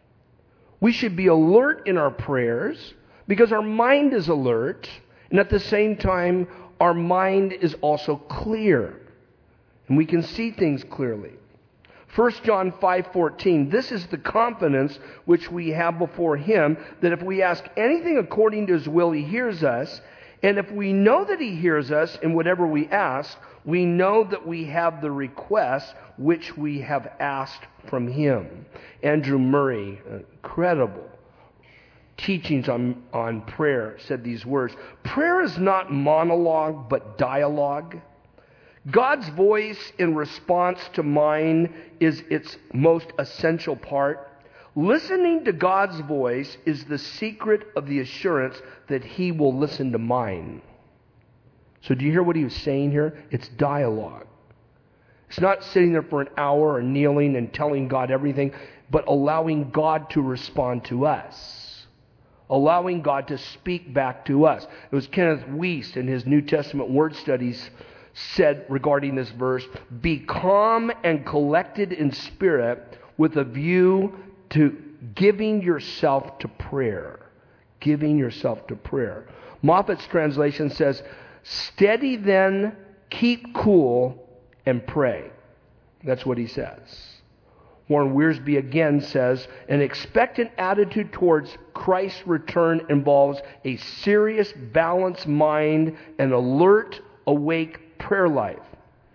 We should be alert in our prayers because our mind is alert, and at the same time, our mind is also clear, and we can see things clearly. First John five fourteen, this is the confidence which we have before him, that if we ask anything according to his will, he hears us. And if we know that he hears us in whatever we ask, we know that we have the request which we have asked from him. Andrew Murray, incredible teachings on, on prayer, said these words. Prayer is not monologue, but dialogue. God's voice in response to mine is its most essential part. Listening to God's voice is the secret of the assurance that he will listen to mine. So do you hear what he was saying here? It's dialogue. It's not sitting there for an hour or kneeling and telling God everything, but allowing God to respond to us. Allowing God to speak back to us. It was Kenneth Wuest in his New Testament word studies said regarding this verse, be calm and collected in spirit with a view to giving yourself to prayer. Giving yourself to prayer. Moffat's translation says, steady then, keep cool, and pray. That's what he says. Warren Wiersbe again says, an expectant attitude towards Christ's return involves a serious, balanced mind and alert, awake prayer life.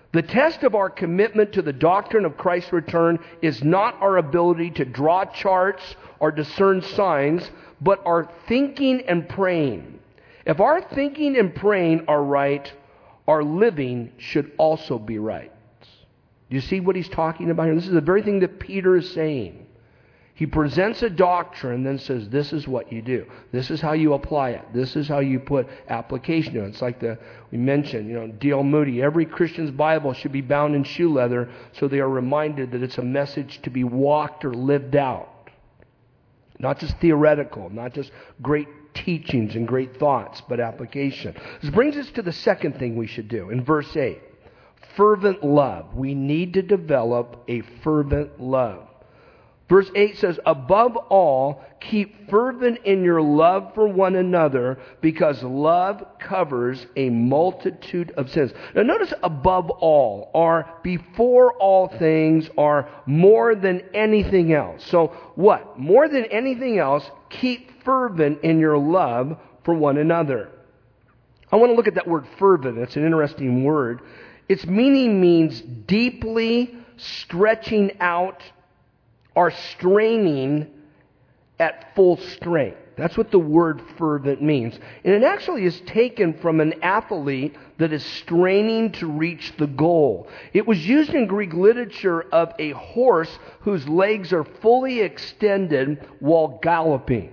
The test of our commitment to the doctrine of Christ's return is not our ability to draw charts or discern signs, but our thinking and praying. If our thinking and praying are right, our living should also be right. Do you see what he's talking about here? This is the very thing that Peter is saying. He presents a doctrine and then says, this is what you do. This is how you apply it. This is how you put application to it. It's like the we mentioned, you know, D L Moody. Every Christian's Bible should be bound in shoe leather so they are reminded that it's a message to be walked or lived out. Not just theoretical, not just great teachings and great thoughts, but application. This brings us to the second thing we should do in verse eight. Fervent love. We need to develop a fervent love. Verse eight says, above all, keep fervent in your love for one another, because love covers a multitude of sins. Now notice above all, or before all things, or more than anything else. So what? More than anything else, keep fervent in your love for one another. I want to look at that word fervent. It's an interesting word. Its meaning means deeply stretching out or straining at full strength. That's what the word fervent means. And it actually is taken from an athlete that is straining to reach the goal. It was used in Greek literature of a horse whose legs are fully extended while galloping.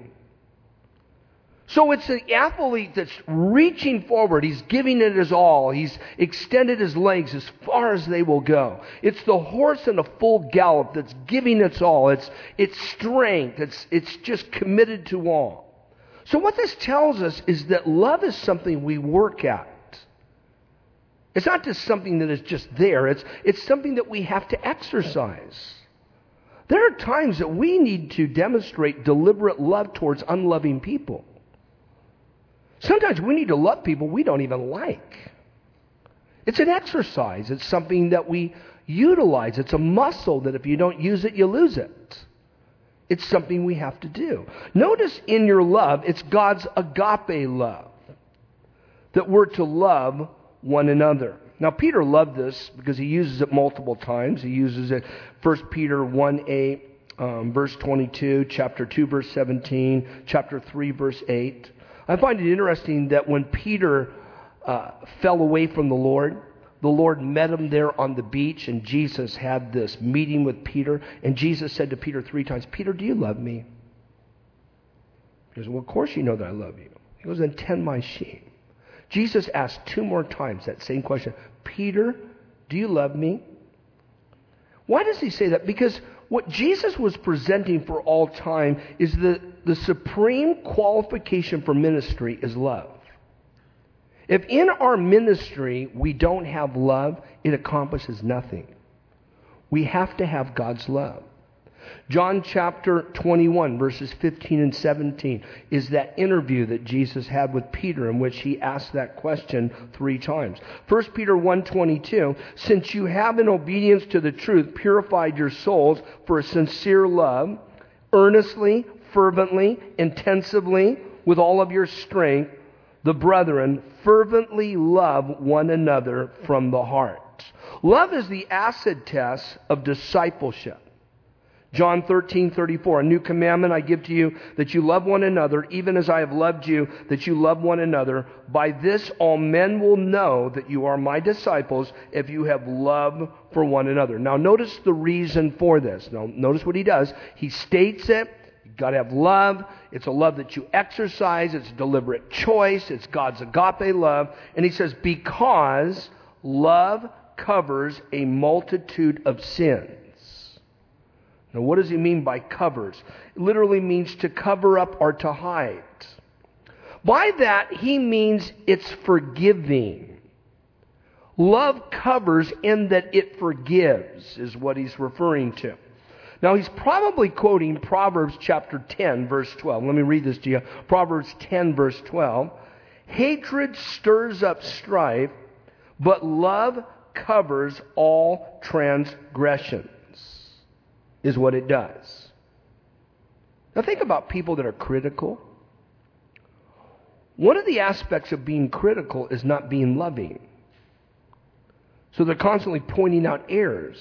So it's an athlete that's reaching forward. He's giving it his all. He's extended his legs as far as they will go. It's the horse in a full gallop that's giving its all. It's its strength. It's, it's just committed to all. So what this tells us is that love is something we work at. It's not just something that is just there. It's, it's something that we have to exercise. There are times that we need to demonstrate deliberate love towards unloving people. Sometimes we need to love people we don't even like. It's an exercise. It's something that we utilize. It's a muscle that if you don't use it, you lose it. It's something we have to do. Notice in your love, it's God's agape love, that we're to love one another. Now, Peter loved this because he uses it multiple times. He uses it First Peter one eight, um, verse twenty-two, chapter two, verse seventeen, chapter three, verse eight. I find it interesting that when Peter uh, fell away from the Lord, the Lord met him there on the beach, and Jesus had this meeting with Peter, and Jesus said to Peter three times, Peter, do you love me? He goes, well, of course you know that I love you. He goes, then tend my sheep. Jesus asked two more times that same question, Peter, do you love me? Why does he say that? Because what Jesus was presenting for all time is the, the supreme qualification for ministry is love. If in our ministry we don't have love, it accomplishes nothing. We have to have God's love. John chapter twenty-one, verses fifteen and seventeen, is that interview that Jesus had with Peter in which he asked that question three times. First Peter one twenty-two, since you have in obedience to the truth purified your souls for a sincere love, earnestly, fervently, intensively, with all of your strength, the brethren, fervently love one another from the heart. Love is the acid test of discipleship. John thirteen thirty-four, a new commandment I give to you, that you love one another, even as I have loved you, that you love one another. By this all men will know that you are my disciples, if you have love for one another. Now notice the reason for this. Now notice what he does. He states it. You've got to have love. It's a love that you exercise. It's a deliberate choice. It's God's agape love. And he says, because love covers a multitude of sins. Now, what does he mean by covers? It literally means to cover up or to hide. By that, he means it's forgiving. Love covers in that it forgives, is what he's referring to. Now, he's probably quoting Proverbs chapter ten, verse twelve. Let me read this to you. Proverbs ten, verse twelve. Hatred stirs up strife, but love covers all transgressions. Is what it does. Now think about people that are critical. One of the aspects of being critical is not being loving. So they're constantly pointing out errors.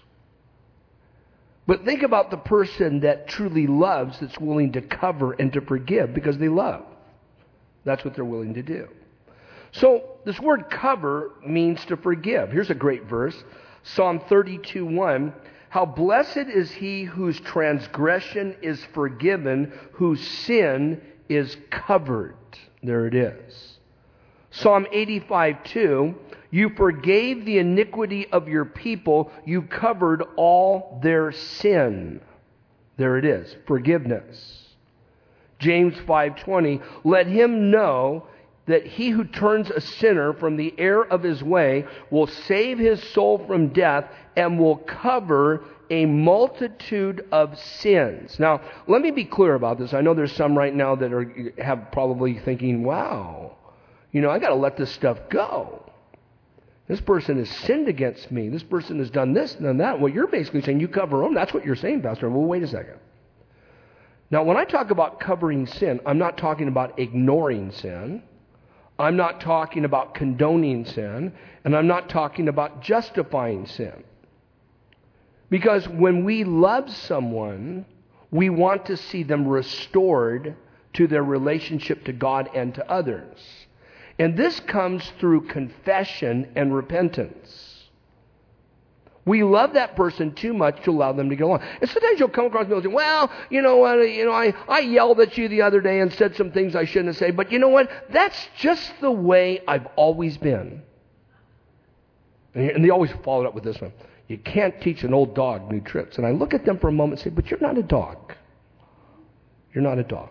But think about the person that truly loves, that's willing to cover and to forgive because they love. That's what they're willing to do. So this word cover means to forgive. Here's a great verse. Psalm thirty-two one. How blessed is he whose transgression is forgiven, whose sin is covered. There it is. Psalm eighty-five two. You forgave the iniquity of your people. You covered all their sin. There it is. Forgiveness. James five twenty. Let him know that he who turns a sinner from the error of his way will save his soul from death and will cover a multitude of sins. Now, let me be clear about this. I know there's some right now that are have probably thinking, wow, you know, I got to let this stuff go. This person has sinned against me. This person has done this and done that. Well, you're basically saying you cover them. That's what you're saying, Pastor. Well, wait a second. Now, when I talk about covering sin, I'm not talking about ignoring sin. I'm not talking about condoning sin. And I'm not talking about justifying sin. Because when we love someone, we want to see them restored to their relationship to God and to others. And this comes through confession and repentance. We love that person too much to allow them to go on. And sometimes you'll come across people and say, well, you know what, you know, I, I yelled at you the other day and said some things I shouldn't have said, but you know what? That's just the way I've always been. And they always follow it up with this one. You can't teach an old dog new tricks. And I look at them for a moment and say, but you're not a dog. You're not a dog.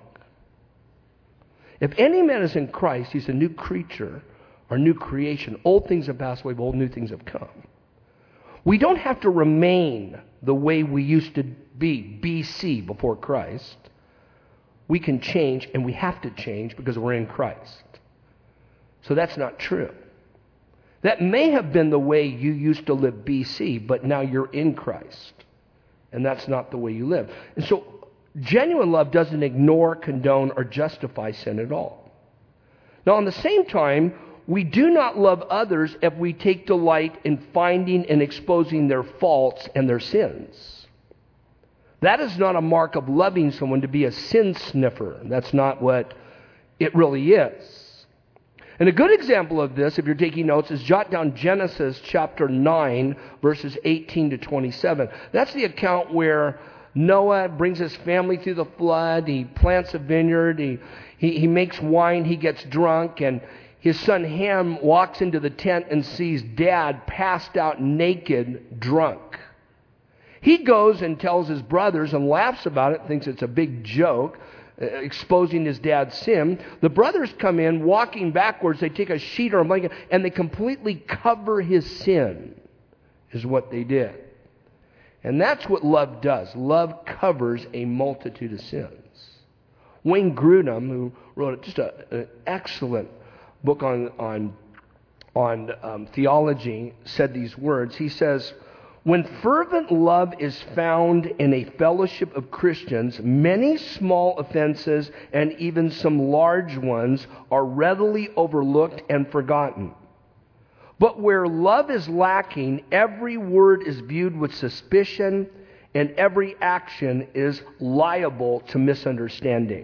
If any man is in Christ, he's a new creature or new creation. Old things have passed away, but old new things have come. We don't have to remain the way we used to be, B C, before Christ. We can change, and we have to change because we're in Christ. So that's not true. That may have been the way you used to live B C, but now you're in Christ. And that's not the way you live. And so genuine love doesn't ignore, condone, or justify sin at all. Now, at the same time, we do not love others if we take delight in finding and exposing their faults and their sins. That is not a mark of loving someone, to be a sin sniffer. That's not what it really is. And a good example of this, if you're taking notes, is jot down Genesis chapter nine, verses eighteen to twenty-seven. That's the account where Noah brings his family through the flood. He plants a vineyard. He, he, he makes wine. He gets drunk. And his son Ham walks into the tent and sees Dad passed out naked, drunk. He goes and tells his brothers and laughs about it, thinks it's a big joke, exposing his dad's sin. The brothers come in, walking backwards. They take a sheet or a blanket, and they completely cover his sin, is what they did. And that's what love does. Love covers a multitude of sins. Wayne Grudem, who wrote just a, an excellent book on on on um, theology, said these words. He says, when fervent love is found in a fellowship of Christians, many small offenses and even some large ones are readily overlooked and forgotten. But where love is lacking, every word is viewed with suspicion and every action is liable to misunderstanding.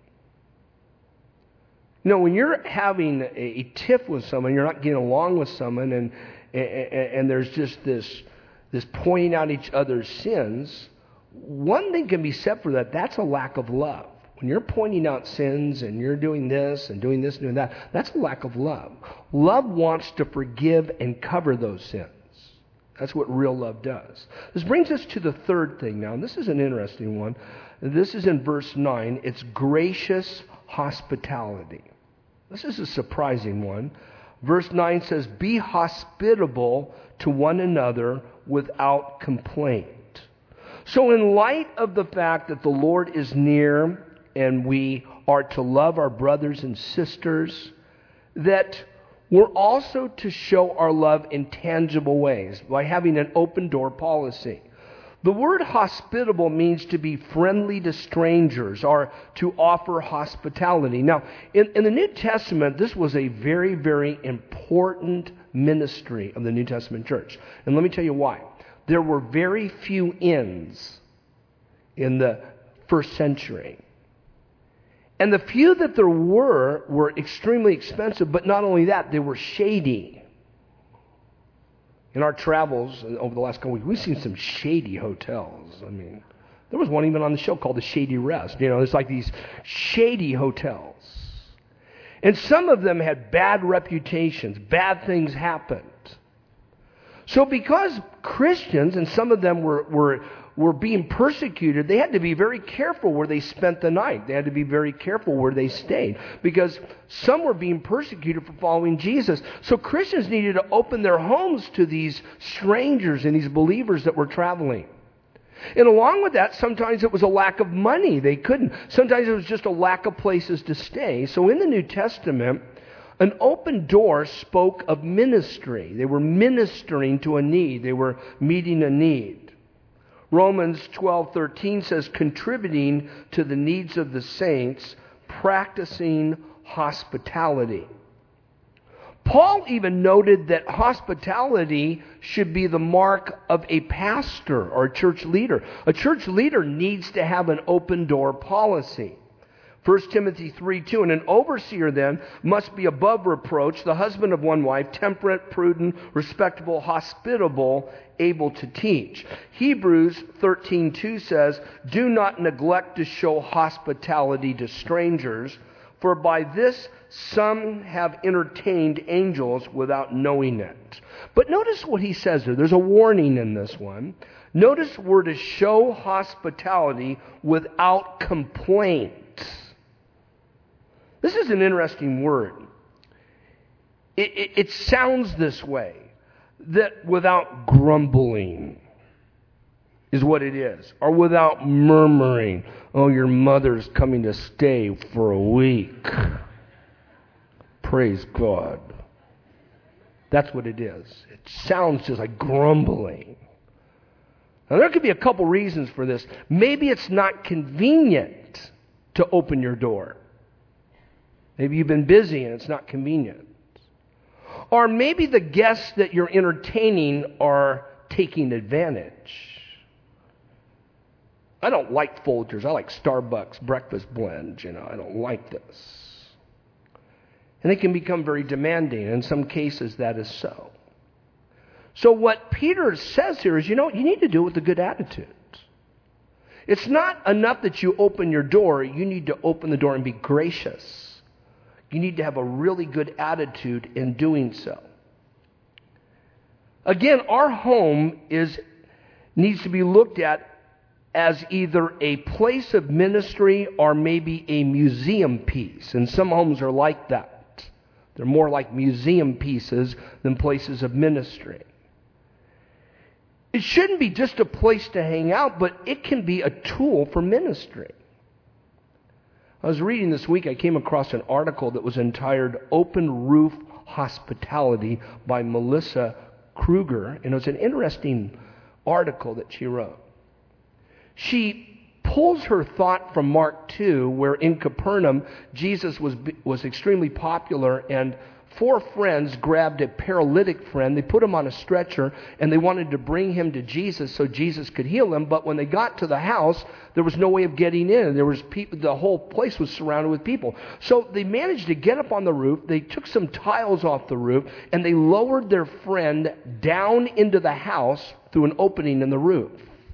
You know, when you're having a, a tiff with someone, you're not getting along with someone, and and, and there's just this this pointing out each other's sins, one thing can be said for that. That's a lack of love. When you're pointing out sins and you're doing this and doing this and doing that, that's a lack of love. Love wants to forgive and cover those sins. That's what real love does. This brings us to the third thing now, and this is an interesting one. This is in verse nine. It's gracious hospitality. This is a surprising one. Verse nine says, be hospitable to one another without complaint. So in light of the fact that the Lord is near and we are to love our brothers and sisters, that we're also to show our love in tangible ways by having an open door policy. The word hospitable means to be friendly to strangers or to offer hospitality. Now, in, in the New Testament, this was a very, very important ministry of the New Testament church. And let me tell you why. There were very few inns in the first century. And the few that there were were extremely expensive, but not only that, they were shady. In our travels over the last couple weeks, we've seen some shady hotels. I mean, there was one even on the show called the Shady Rest. You know, it's like these shady hotels. And some of them had bad reputations. Bad things happened. So because Christians, and some of them were, were, were being persecuted, they had to be very careful where they spent the night. They had to be very careful where they stayed. Because some were being persecuted for following Jesus. So Christians needed to open their homes to these strangers and these believers that were traveling. And along with that, sometimes it was a lack of money. They couldn't. Sometimes it was just a lack of places to stay. So in the New Testament, an open door spoke of ministry. They were ministering to a need. They were meeting a need. Romans twelve thirteen says, contributing to the needs of the saints, practicing hospitality. Paul even noted that hospitality should be the mark of a pastor or a church leader. A church leader needs to have an open door policy. First Timothy three two, and an overseer then must be above reproach, the husband of one wife, temperate, prudent, respectable, hospitable, able to teach. Hebrews thirteen two says, do not neglect to show hospitality to strangers, for by this some have entertained angels without knowing it. But notice what he says there. There's a warning in this one. Notice we're to show hospitality without complaint. This is an interesting word. It, it, it sounds this way, that without grumbling is what it is, or without murmuring. Oh, your mother's coming to stay for a week. Praise God. That's what it is. It sounds just like grumbling. Now, there could be a couple reasons for this. Maybe it's not convenient to open your door. Maybe you've been busy and it's not convenient. Or maybe the guests that you're entertaining are taking advantage. I don't like Folgers. I like Starbucks breakfast blends. You know, I don't like this. And they can become very demanding. In some cases, that is so. So what Peter says here is, you know, you need to do it with a good attitude. It's not enough that you open your door. You need to open the door and be gracious. You need to have a really good attitude in doing so. Again, our home is needs to be looked at as either a place of ministry or maybe a museum piece. And some homes are like that. They're more like museum pieces than places of ministry. It shouldn't be just a place to hang out, but it can be a tool for ministry. I was reading this week, I came across an article that was entitled Open Roof Hospitality by Melissa Kruger, and it was an interesting article that she wrote. She pulls her thought from Mark two, where in Capernaum, Jesus was, was extremely popular, and four friends grabbed a paralytic friend. They put him on a stretcher, and they wanted to bring him to Jesus so Jesus could heal him. But when they got to the house, there was no way of getting in. There was people, the whole place was surrounded with people. So they managed to get up on the roof. They took some tiles off the roof, and they lowered their friend down into the house through an opening in the roof.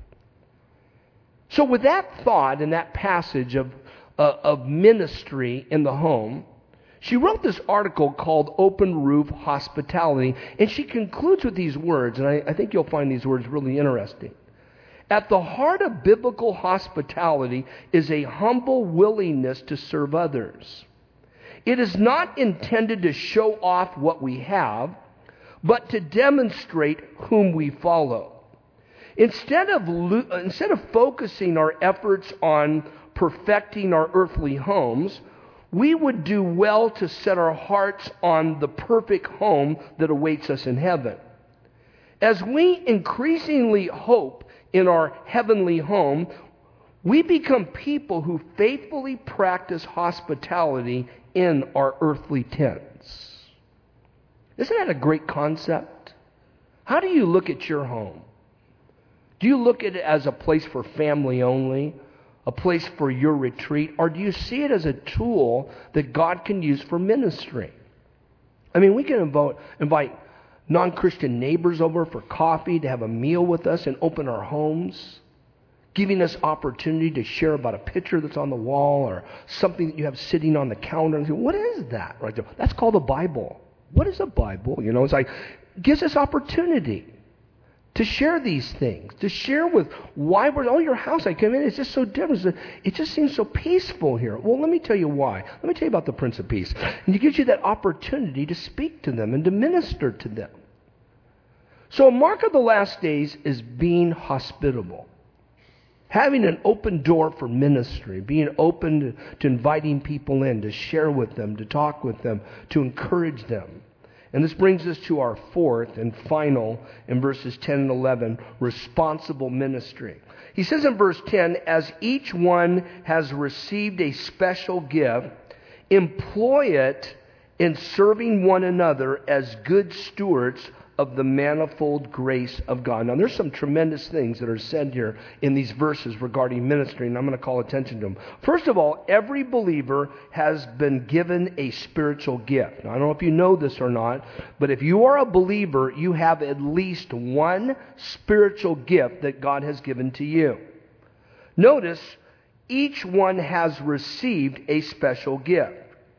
So with that thought and that passage of, uh, of ministry in the home, she wrote this article called Open Roof Hospitality, and she concludes with these words, and I, I think you'll find these words really interesting. At the heart of biblical hospitality is a humble willingness to serve others. It is not intended to show off what we have, but to demonstrate whom we follow. Instead of, instead of focusing our efforts on perfecting our earthly homes, we would do well to set our hearts on the perfect home that awaits us in heaven. As we increasingly hope in our heavenly home, we become people who faithfully practice hospitality in our earthly tents. Isn't that a great concept? How do you look at your home? Do you look at it as a place for family only, a place for your retreat, or do you see it as a tool that God can use for ministry? I mean, we can invite, invite non-Christian neighbors over for coffee, to have a meal with us and open our homes, giving us opportunity to share about a picture that's on the wall or something that you have sitting on the counter. And say, what is that? Right there? That's called a Bible. What is a Bible? You know, it's like, it gives us opportunity to share these things, to share with why we're, oh, your house, I come in, it's just so different. It just seems so peaceful here. Well, let me tell you why. Let me tell you about the Prince of Peace. And it gives you that opportunity to speak to them and to minister to them. So a mark of the last days is being hospitable. Having an open door for ministry, being open to, to inviting people in, to share with them, to talk with them, to encourage them. And this brings us to our fourth and final, in verses ten and eleven, responsible ministry. He says in verse ten, as each one has received a special gift, employ it in serving one another as good stewards of the manifold grace of God. Now, there's some tremendous things that are said here in these verses regarding ministry, and I'm going to call attention to them. First of all, every believer has been given a spiritual gift. Now, I don't know if you know this or not, but if you are a believer, you have at least one spiritual gift that God has given to you. Notice, each one has received a special gift.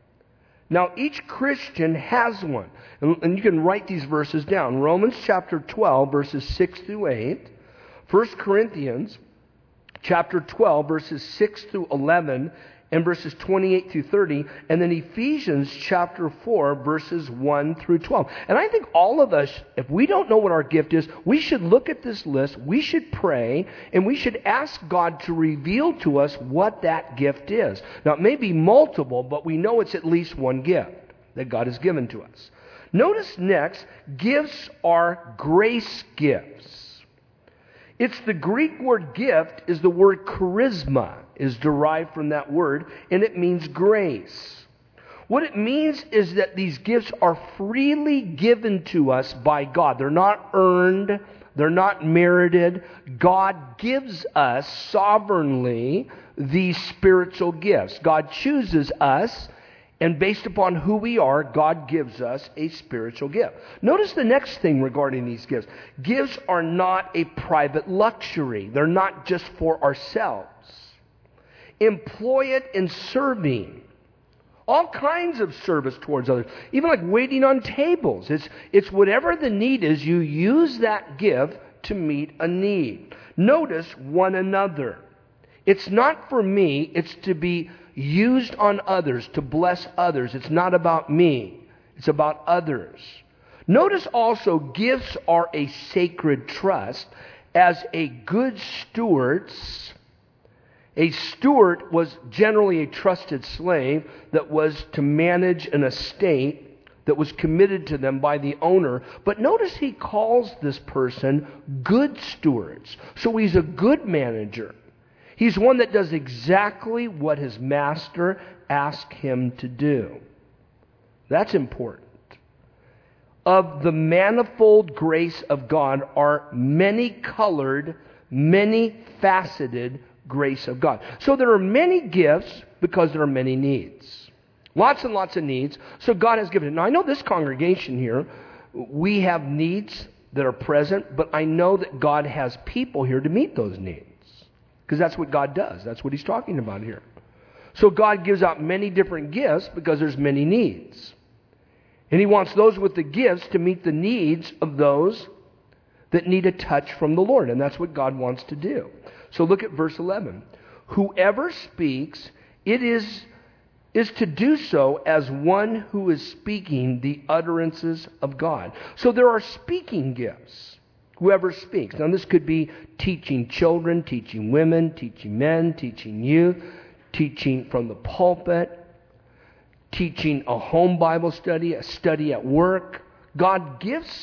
Now, each Christian has one. And you can write these verses down. Romans chapter twelve, verses six through eight. First Corinthians chapter twelve, verses six through eleven, and verses twenty-eight through thirty. And then Ephesians chapter four, verses one through twelve. And I think all of us, if we don't know what our gift is, we should look at this list, we should pray, and we should ask God to reveal to us what that gift is. Now, it may be multiple, but we know it's at least one gift that God has given to us. Notice next, gifts are grace gifts. It's the Greek word gift is the word charisma, is derived from that word, and it means grace. What it means is that these gifts are freely given to us by God. They're not earned. They're not merited. God gives us sovereignly these spiritual gifts. God chooses us, and based upon who we are, God gives us a spiritual gift. Notice the next thing regarding these gifts. Gifts are not a private luxury. They're not just for ourselves. Employ it in serving. All kinds of service towards others. Even like waiting on tables. It's, it's whatever the need is, you use that gift to meet a need. Notice one another. It's not for me, it's to be used on others, to bless others. It's not about me, it's about others. Notice also, gifts are a sacred trust. As a good steward, a steward was generally a trusted slave that was to manage an estate that was committed to them by the owner. But notice he calls this person good stewards. So he's a good manager. He's one that does exactly what his master asked him to do. That's important. Of the manifold grace of God are many-colored, many-faceted grace of God. So there are many gifts because there are many needs. Lots and lots of needs. So God has given it. Now I know this congregation here, we have needs that are present, but I know that God has people here to meet those needs. Because that's what God does. That's what he's talking about here. So God gives out many different gifts because there's many needs. And he wants those with the gifts to meet the needs of those that need a touch from the Lord. And that's what God wants to do. So look at verse eleven. Whoever speaks, it is, is to do so as one who is speaking the utterances of God. So there are speaking gifts. Whoever speaks. Now this could be teaching children, teaching women, teaching men, teaching youth, teaching from the pulpit, teaching a home Bible study, a study at work. God gives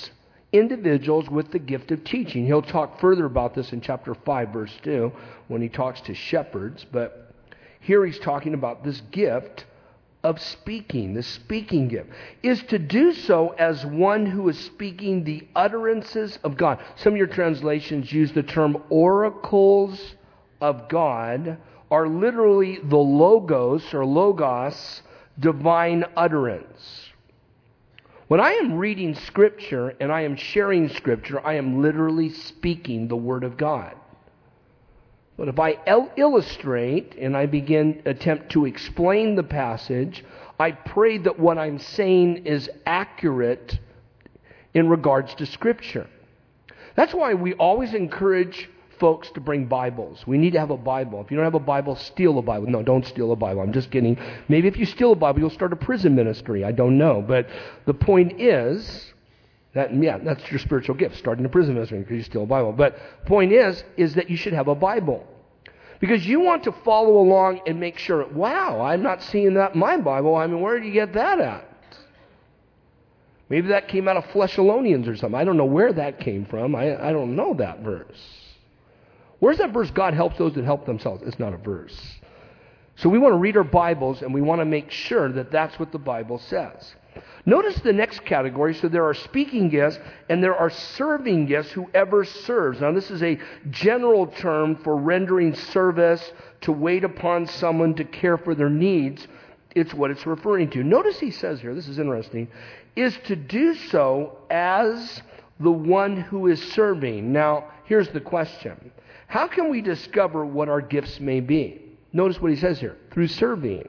individuals with the gift of teaching. He'll talk further about this in chapter five, verse two, when he talks to shepherds. But here he's talking about this gift of speaking, the speaking gift, is to do so as one who is speaking the utterances of God. Some of your translations use the term oracles of God, are literally the logos or logos, divine utterance. When I am reading Scripture and I am sharing Scripture, I am literally speaking the Word of God. But if I il- illustrate and I begin attempt to explain the passage, I pray that what I'm saying is accurate in regards to Scripture. That's why we always encourage folks to bring Bibles. We need to have a Bible. If you don't have a Bible, steal a Bible. No, don't steal a Bible. I'm just kidding. Maybe if you steal a Bible, you'll start a prison ministry. I don't know. But the point is that, yeah, that's your spiritual gift, starting a prison ministry because you steal a Bible. But the point is, is that you should have a Bible. Because you want to follow along and make sure, wow, I'm not seeing that in my Bible. I mean, where did you get that at? Maybe that came out of Thessalonians or something. I don't know where that came from. I, I don't know that verse. Where's that verse, God helps those that help themselves? It's not a verse. So we want to read our Bibles and we want to make sure that that's what the Bible says. Notice the next category. So there are speaking gifts and there are serving gifts, whoever serves. Now this is a general term for rendering service, to wait upon someone, to care for their needs. It's what it's referring to. Notice he says here, this is interesting, is to do so as the one who is serving. Now here's the question. How can we discover what our gifts may be? Notice what he says here. Through serving.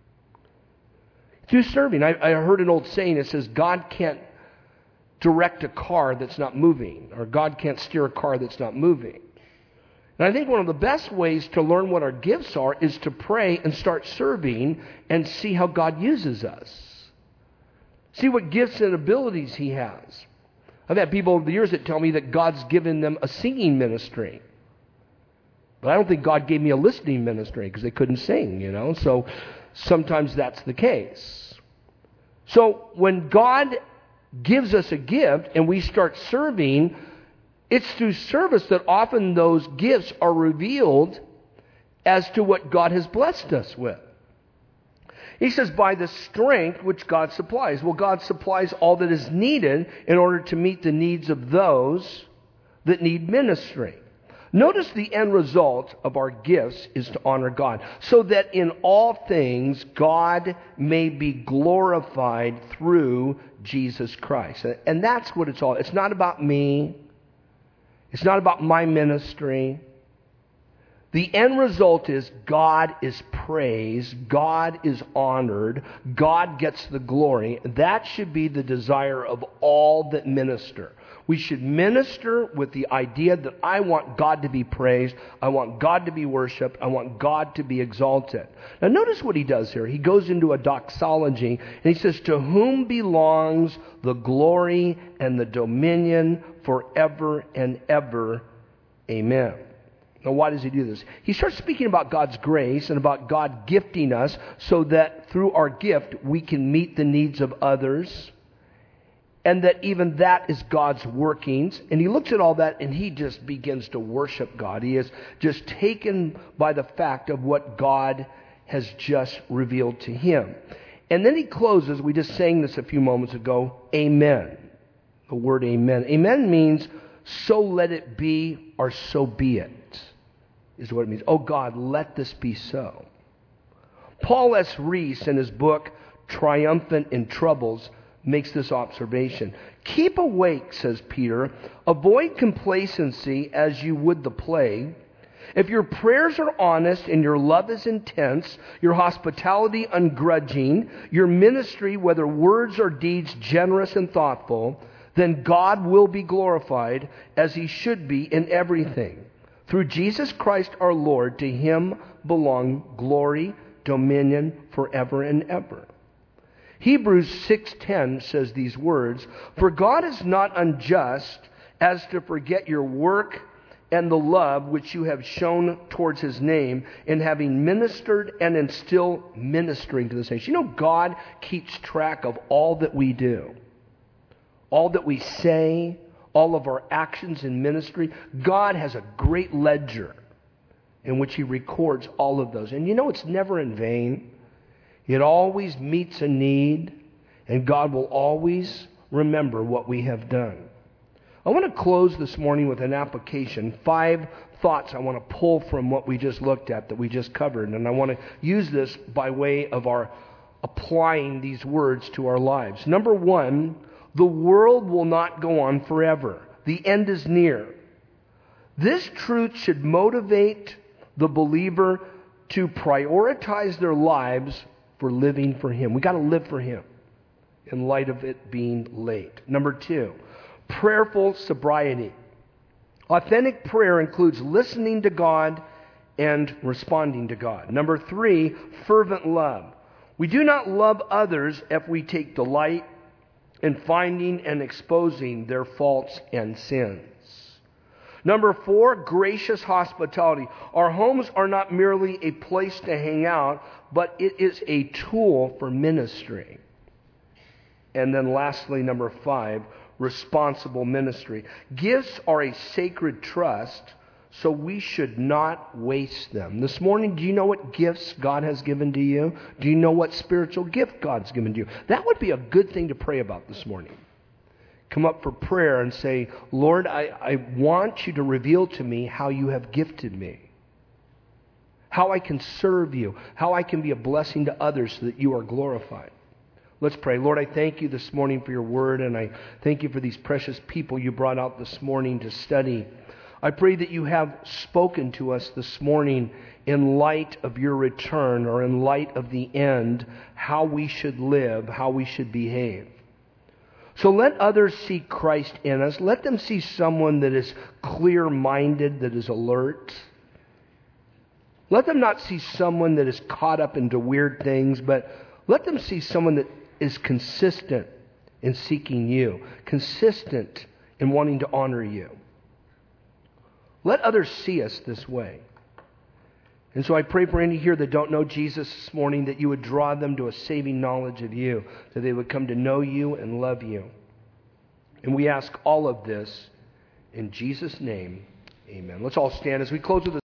Through serving. I, I heard an old saying that says God can't direct a car that's not moving, or God can't steer a car that's not moving. And I think one of the best ways to learn what our gifts are is to pray and start serving and see how God uses us. See what gifts and abilities he has. I've had people over the years that tell me that God's given them a singing ministry. But I don't think God gave me a listening ministry because they couldn't sing, you know. So sometimes that's the case. So when God gives us a gift and we start serving, it's through service that often those gifts are revealed as to what God has blessed us with. He says, by the strength which God supplies. Well, God supplies all that is needed in order to meet the needs of those that need ministry. Notice the end result of our gifts is to honor God, so that in all things God may be glorified through Jesus Christ. And that's what it's all. It's not about me. It's not about my ministry. The end result is God is praised, God is honored, God gets the glory. That should be the desire of all that minister. We should minister with the idea that I want God to be praised, I want God to be worshiped, I want God to be exalted. Now notice what he does here. He goes into a doxology and he says, to whom belongs the glory and the dominion forever and ever. Amen. Now, why does he do this? He starts speaking about God's grace and about God gifting us so that through our gift we can meet the needs of others, and that even that is God's workings. And he looks at all that and he just begins to worship God. He is just taken by the fact of what God has just revealed to him. And then he closes, we just sang this a few moments ago, amen. The word amen. Amen means so let it be, or so be it, is what it means. Oh God, let this be so. Paul S. Reese, in his book, Triumphant in Troubles, makes this observation. Keep awake, says Peter. Avoid complacency as you would the plague. If your prayers are honest and your love is intense, your hospitality ungrudging, your ministry, whether words or deeds, generous and thoughtful, then God will be glorified as he should be in everything. Through Jesus Christ our Lord, to him belong glory, dominion forever and ever. Hebrews six ten says these words, for God is not unjust as to forget your work and the love which you have shown towards his name in having ministered and in still ministering to the saints. You know, God keeps track of all that we do, all that we say, all of our actions in ministry. God has a great ledger in which He records all of those. And you know, it's never in vain. It always meets a need, and God will always remember what we have done. I want to close this morning with an application. Five thoughts I want to pull from what we just looked at, that we just covered. And I want to use this by way of our applying these words to our lives. Number one, the world will not go on forever. The end is near. This truth should motivate the believer to prioritize their lives for living for Him. We've got to live for Him in light of it being late. Number two, prayerful sobriety. Authentic prayer includes listening to God and responding to God. Number three, fervent love. We do not love others if we take delight in finding and exposing their faults and sins. Number four, gracious hospitality. Our homes are not merely a place to hang out, but it is a tool for ministry. And then lastly, number five, responsible ministry. Gifts are a sacred trust, so we should not waste them. This morning, do you know what gifts God has given to you? Do you know what spiritual gift God's given to you? That would be a good thing to pray about this morning. Come up for prayer and say, Lord, I, I want you to reveal to me how you have gifted me, how I can serve you, how I can be a blessing to others so that you are glorified. Let's pray. Lord, I thank you this morning for your word, and I thank you for these precious people you brought out this morning to study. I pray that you have spoken to us this morning in light of your return, or in light of the end, how we should live, how we should behave. So let others see Christ in us. Let them see someone that is clear-minded, that is alert. Let them not see someone that is caught up into weird things, but let them see someone that is consistent in seeking you, consistent in wanting to honor you. Let others see us this way. And so I pray for any here that don't know Jesus this morning, that you would draw them to a saving knowledge of you, that they would come to know you and love you. And we ask all of this in Jesus' name, amen. Let's all stand as we close with a